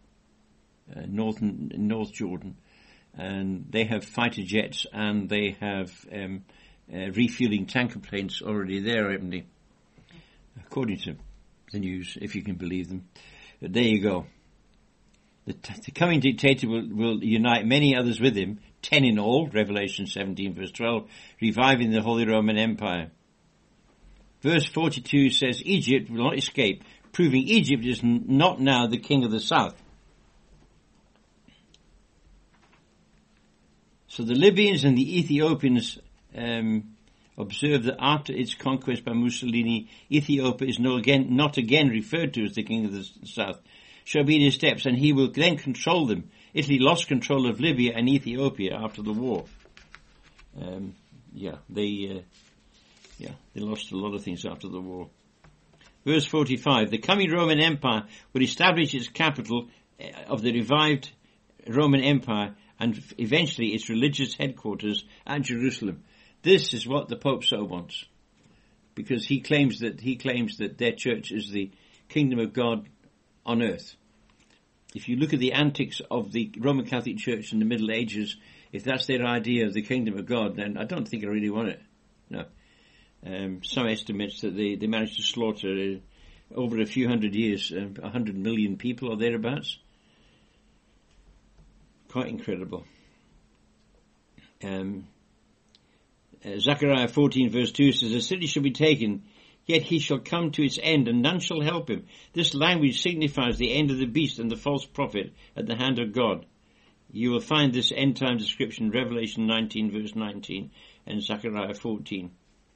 North Jordan, and they have fighter jets and they have refueling tanker planes already there, haven't they? According to the news, if you can believe them. But there you go. The coming dictator will unite many others with him, 10 in all, Revelation 17 verse 12, reviving the Holy Roman Empire. Verse 42 says Egypt will not escape, proving Egypt is not now the king of the south. So the Libyans and the Ethiopians observe that after its conquest by Mussolini, Ethiopia is not again referred to as the king of the south, shall be in his steps, and he will then control them. Italy lost control of Libya and Ethiopia after the war. They lost a lot of things after the war. Verse 45, the coming Roman Empire will establish its capital of the revived Roman Empire and eventually its religious headquarters at Jerusalem. This is what the Pope so wants, because he claims that their church is the kingdom of God on earth. If you look at the antics of the Roman Catholic Church in the Middle Ages, if that's their idea of the kingdom of God, then I don't think I really want it. No. Some estimates that they managed to slaughter over a few hundred years, 100 million people or thereabouts. Quite incredible. Zechariah 14 verse 2 says, the city shall be taken, yet he shall come to its end, and none shall help him. This language signifies the end of the beast and the false prophet at the hand of God. You will find this end-time description in Revelation 19, verse 19, and Zechariah 14.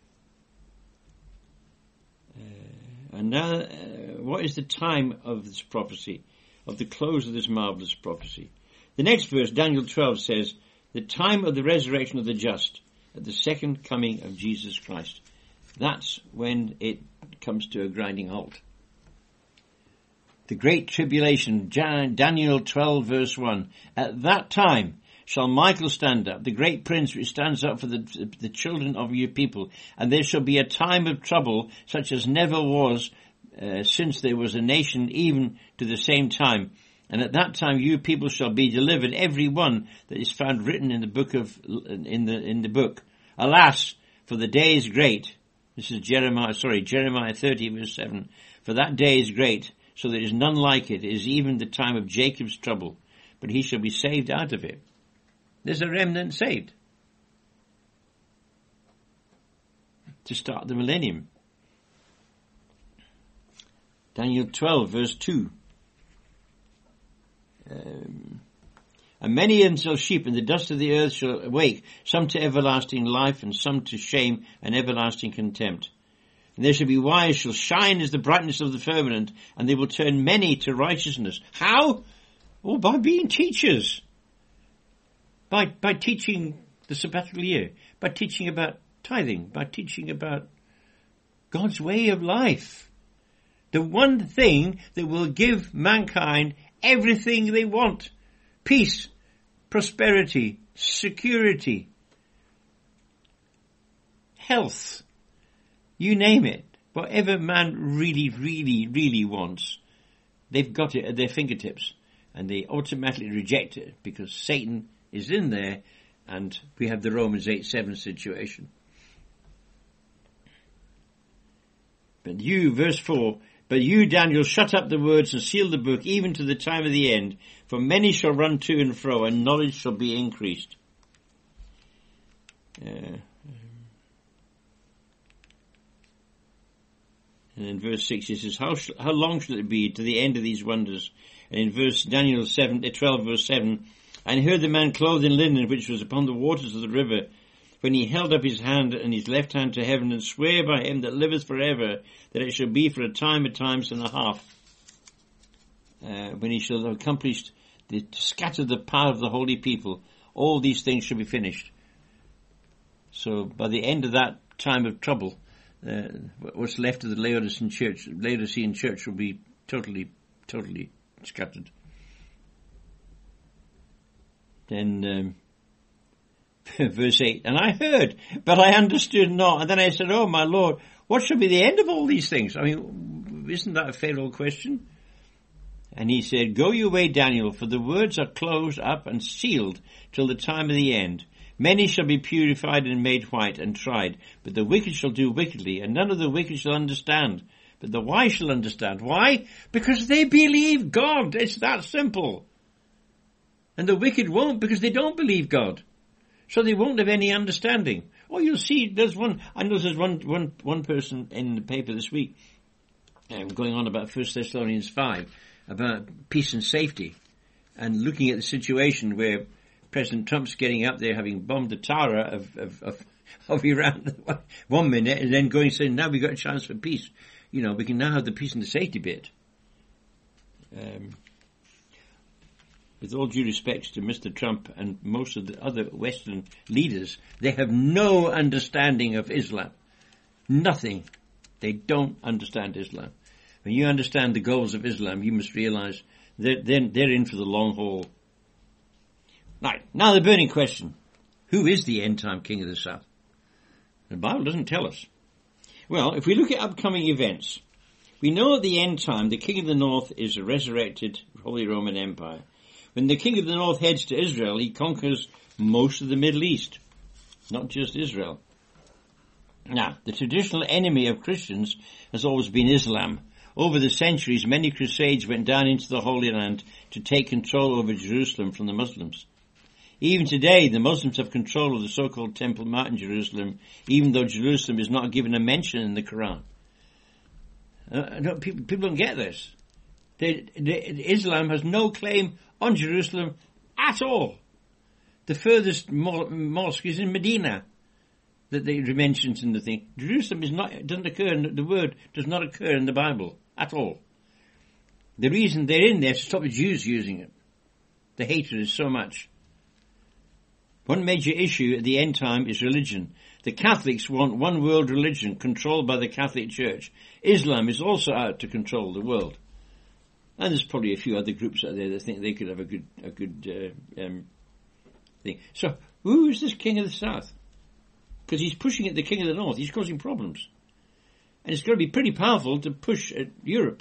And now, what is the time of this prophecy, of the close of this marvelous prophecy? The next verse, Daniel 12, says, the time of the resurrection of the just, at the second coming of Jesus Christ. That's when it comes to a grinding halt. The great tribulation, Daniel 12, verse 1. At that time shall Michael stand up, the great prince which stands up for the children of your people, and there shall be a time of trouble such as never was since there was a nation, even to the same time. And at that time you people shall be delivered, every one that is found written in the book in the book. Alas, for the day is great. This is Jeremiah 30, verse 7. For that day is great, so there is none like it. It is even the time of Jacob's trouble, but he shall be saved out of it. There's a remnant saved to start the millennium. Daniel 12, verse 2. And many until sheep in the dust of the earth shall awake, some to everlasting life, and some to shame and everlasting contempt. And there shall be wise shall shine as the brightness of the firmament, and they will turn many to righteousness. How? Oh, by being teachers. By teaching the sabbatical year, by teaching about tithing, by teaching about God's way of life. The one thing that will give mankind everything they want. Peace, prosperity, security, health, you name it. Whatever man really, really, really wants, they've got it at their fingertips, and they automatically reject it because Satan is in there, and we have the Romans 8:7 situation. But you, verse 4, but you, Daniel, shut up the words and seal the book, even to the time of the end, for many shall run to and fro, and knowledge shall be increased. And in verse 6 it says, how long shall it be to the end of these wonders? And in Daniel 12, verse 7, and heard the man clothed in linen, which was upon the waters of the river, when he held up his hand and his left hand to heaven, and sware by him that liveth forever, that it shall be for a time and a half, when he shall have accomplished to scatter the power of the holy people, all these things shall be finished. So by the end of that time of trouble, what's left of the Laodicean church will be totally scattered. Then verse 8, and I heard, but I understood not. And then I said, oh my Lord, what shall be the end of all these things? I mean, isn't that a fair old question? And he said, go your way, Daniel, for the words are closed up and sealed till the time of the end. Many shall be purified and made white and tried, but the wicked shall do wickedly, and none of the wicked shall understand, but the wise shall understand. Why? Because they believe God. It's that simple. And the wicked won't, because they don't believe God. So they won't have any understanding. Oh, you'll see, there's one person in the paper this week going on about 1 Thessalonians 5, about peace and safety, and looking at the situation where President Trump's getting up there having bombed the tower of Iran 1 minute, and then going saying, now we've got a chance for peace. You know, we can now have the peace and the safety bit. With all due respect to Mr. Trump and most of the other Western leaders, they have no understanding of Islam. Nothing. They don't understand Islam. When you understand the goals of Islam, you must realize they're in for the long haul. Right, now the burning question. Who is the end-time king of the south? The Bible doesn't tell us. Well, if we look at upcoming events, we know at the end time the king of the north is a resurrected Holy Roman Empire. When the king of the north heads to Israel, he conquers most of the Middle East, not just Israel. Now, the traditional enemy of Christians has always been Islam. Over the centuries, many crusades went down into the Holy Land to take control over Jerusalem from the Muslims. Even today, the Muslims have control of the so-called Temple Mount in Jerusalem, even though Jerusalem is not given a mention in the Quran. No, people don't get this. Islam has no claim on Jerusalem at all. The furthest mosque is in Medina that they mentions in the thing. Jerusalem doesn't occur, the word does not occur in the Bible at all. The reason they're in there is to stop the Jews using it. The hatred is so much. One major issue at the end time is religion. The Catholics want one world religion controlled by the Catholic Church. Islam is also out to control the world. And there's probably a few other groups out there that think they could have a good thing. So, who is this king of the south? Because he's pushing at the king of the north. He's causing problems. And it's going to be pretty powerful to push at Europe.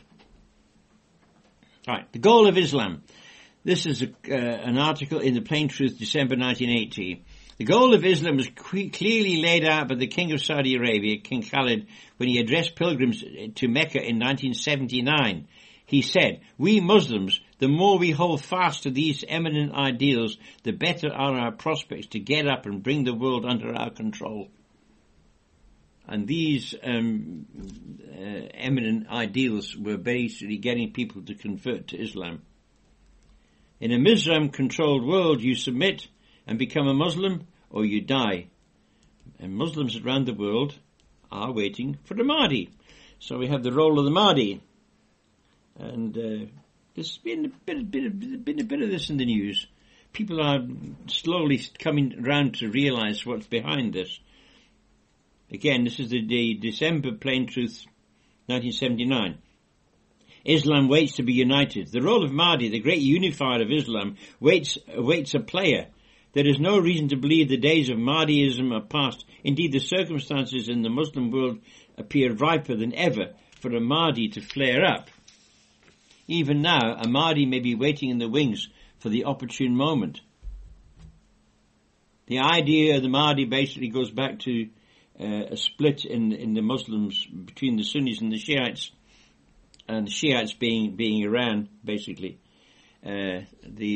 All right, the goal of Islam. This is an article in the Plain Truth, December 1980. The goal of Islam was clearly laid out by the King of Saudi Arabia, King Khalid, when he addressed pilgrims to Mecca in 1979. He said, "We Muslims, the more we hold fast to these eminent ideals, the better are our prospects to get up and bring the world under our control." And these eminent ideals were basically getting people to convert to Islam. In a Muslim-controlled world, you submit and become a Muslim, or you die. And Muslims around the world are waiting for the Mahdi. So we have the role of the Mahdi. And there's been a bit of this in the news. People are slowly coming around to realize what's behind this. Again, this is the December Plain Truth, 1979. Islam waits to be united. The role of Mahdi, the great unifier of Islam, waits a player. There is no reason to believe the days of Mahdiism are past. Indeed, the circumstances in the Muslim world appear riper than ever for a Mahdi to flare up. Even now, a Mahdi may be waiting in the wings for the opportune moment. The idea of the Mahdi basically goes back to a split in the Muslims between the Sunnis and the Shiites. And the Shiites being Iran, basically. The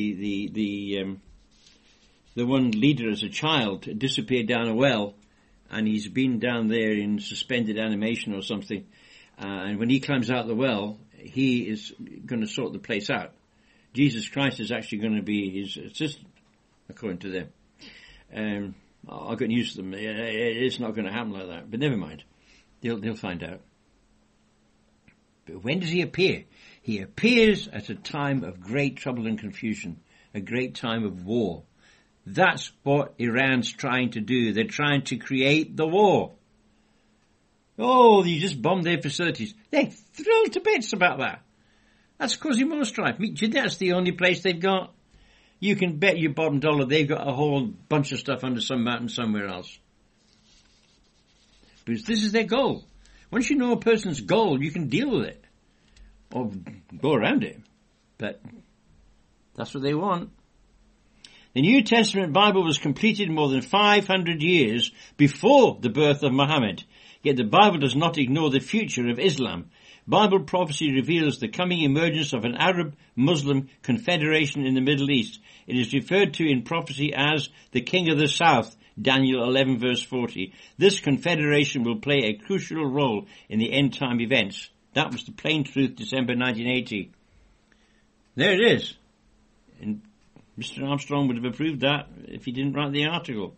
one leader as a child disappeared down a well, and he's been down there in suspended animation or something. And when he climbs out the well, he is going to sort the place out. Jesus Christ is actually going to be his assistant, according to them. I've got used to them. It's not going to happen like that. But never mind. They'll find out. But when does he appear? He appears at a time of great trouble and confusion, a great time of war. That's what Iran's trying to do. They're trying to create the war. Oh, you just bombed their facilities. They're thrilled to bits about that. That's causing more strife. That's the only place they've got. You can bet your bottom dollar they've got a whole bunch of stuff under some mountain somewhere else. Because this is their goal. Once you know a person's goal, you can deal with it. Or go around it. But that's what they want. The New Testament Bible was completed more than 500 years before the birth of Muhammad. Yet the Bible does not ignore the future of Islam. Bible prophecy reveals the coming emergence of an Arab-Muslim confederation in the Middle East. It is referred to in prophecy as the King of the South, Daniel 11 verse 40. This confederation will play a crucial role in the end-time events. That was the Plain Truth, December 1980. There it is. And Mr. Armstrong would have approved that if he didn't write the article.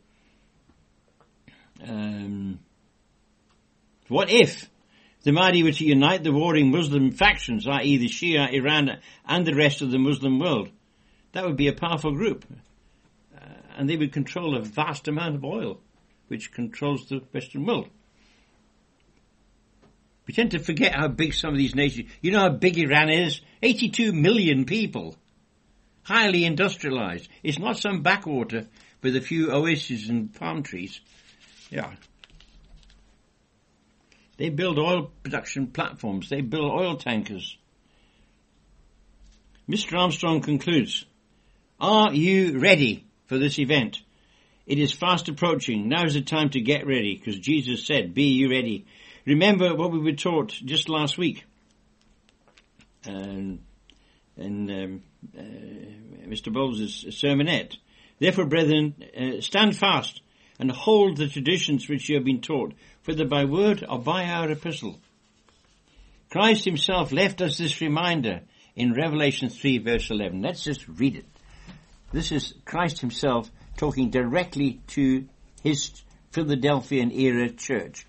What if the Mahdi were to unite the warring Muslim factions, i.e. the Shia, Iran, and the rest of the Muslim world? That would be a powerful group. And they would control a vast amount of oil, which controls the Western world. We tend to forget how big some of these nations... You know how big Iran is? 82 million people. Highly industrialized. It's not some backwater with a few oases and palm trees. Yeah. They build oil production platforms. They build oil tankers. Mr. Armstrong concludes, "Are you ready for this event? It is fast approaching. Now is the time to get ready, because Jesus said, 'Be you ready.'" Remember what we were taught just last week. Mr. Bowles' sermonette. "Therefore, brethren, stand fast and hold the traditions which you have been taught, whether by word or by our epistle." Christ himself left us this reminder in Revelation 3 verse 11. Let's just read it. This is Christ himself talking directly to his Philadelphian era church.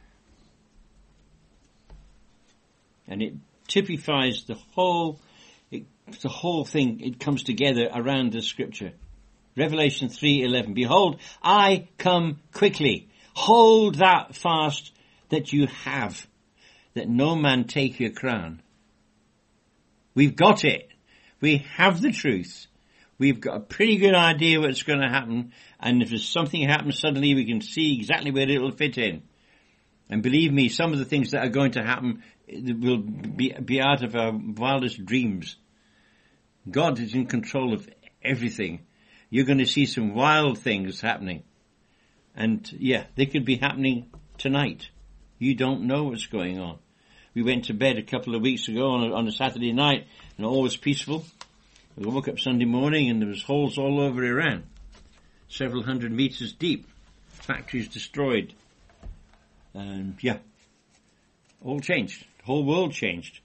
And it typifies the whole thing. It comes together around the scripture. Revelation 3:11. Behold, I come quickly. Hold that fast that you have, that no man take your crown. We've got it. We have the truth. We've got a pretty good idea what's going to happen. And if there's something happens suddenly, we can see exactly where it'll fit in. And believe me, some of the things that are going to happen will be out of our wildest dreams. God is in control of everything. You're going to see some wild things happening. And yeah, they could be happening tonight. You don't know what's going on. We went to bed a couple of weeks ago on a Saturday night, and all was peaceful. We woke up Sunday morning and there was holes all over Iran. Several hundred meters deep. Factories destroyed. And yeah, all changed. The whole world changed.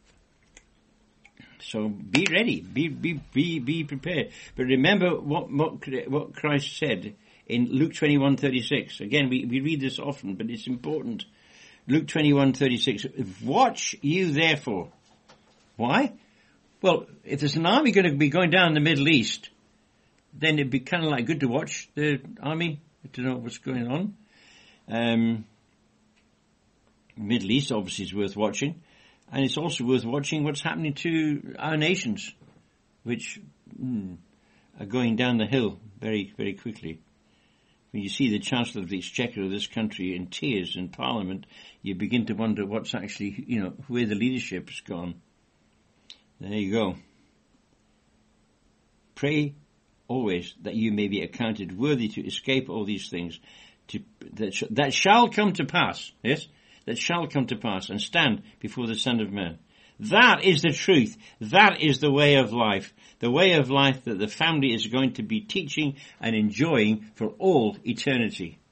So be ready. Be prepared. But remember what Christ said in Luke 21:36. Again, we read this often, but it's important. Luke 21:36. Watch you therefore. Why? Well, if there's an army going to be going down in the Middle East, then it'd be kind of like good to watch the army to know what's going on. Middle East obviously is worth watching, and it's also worth watching what's happening to our nations, which are going down the hill very, very quickly. When you see the Chancellor of the Exchequer of this country in tears in Parliament, you begin to wonder what's actually, where the leadership has gone. There you go. Pray always that you may be accounted worthy to escape all these things that shall come to pass. Yes? That shall come to pass and stand before the Son of Man. That is the truth. That is the way of life. The way of life that the family is going to be teaching and enjoying for all eternity.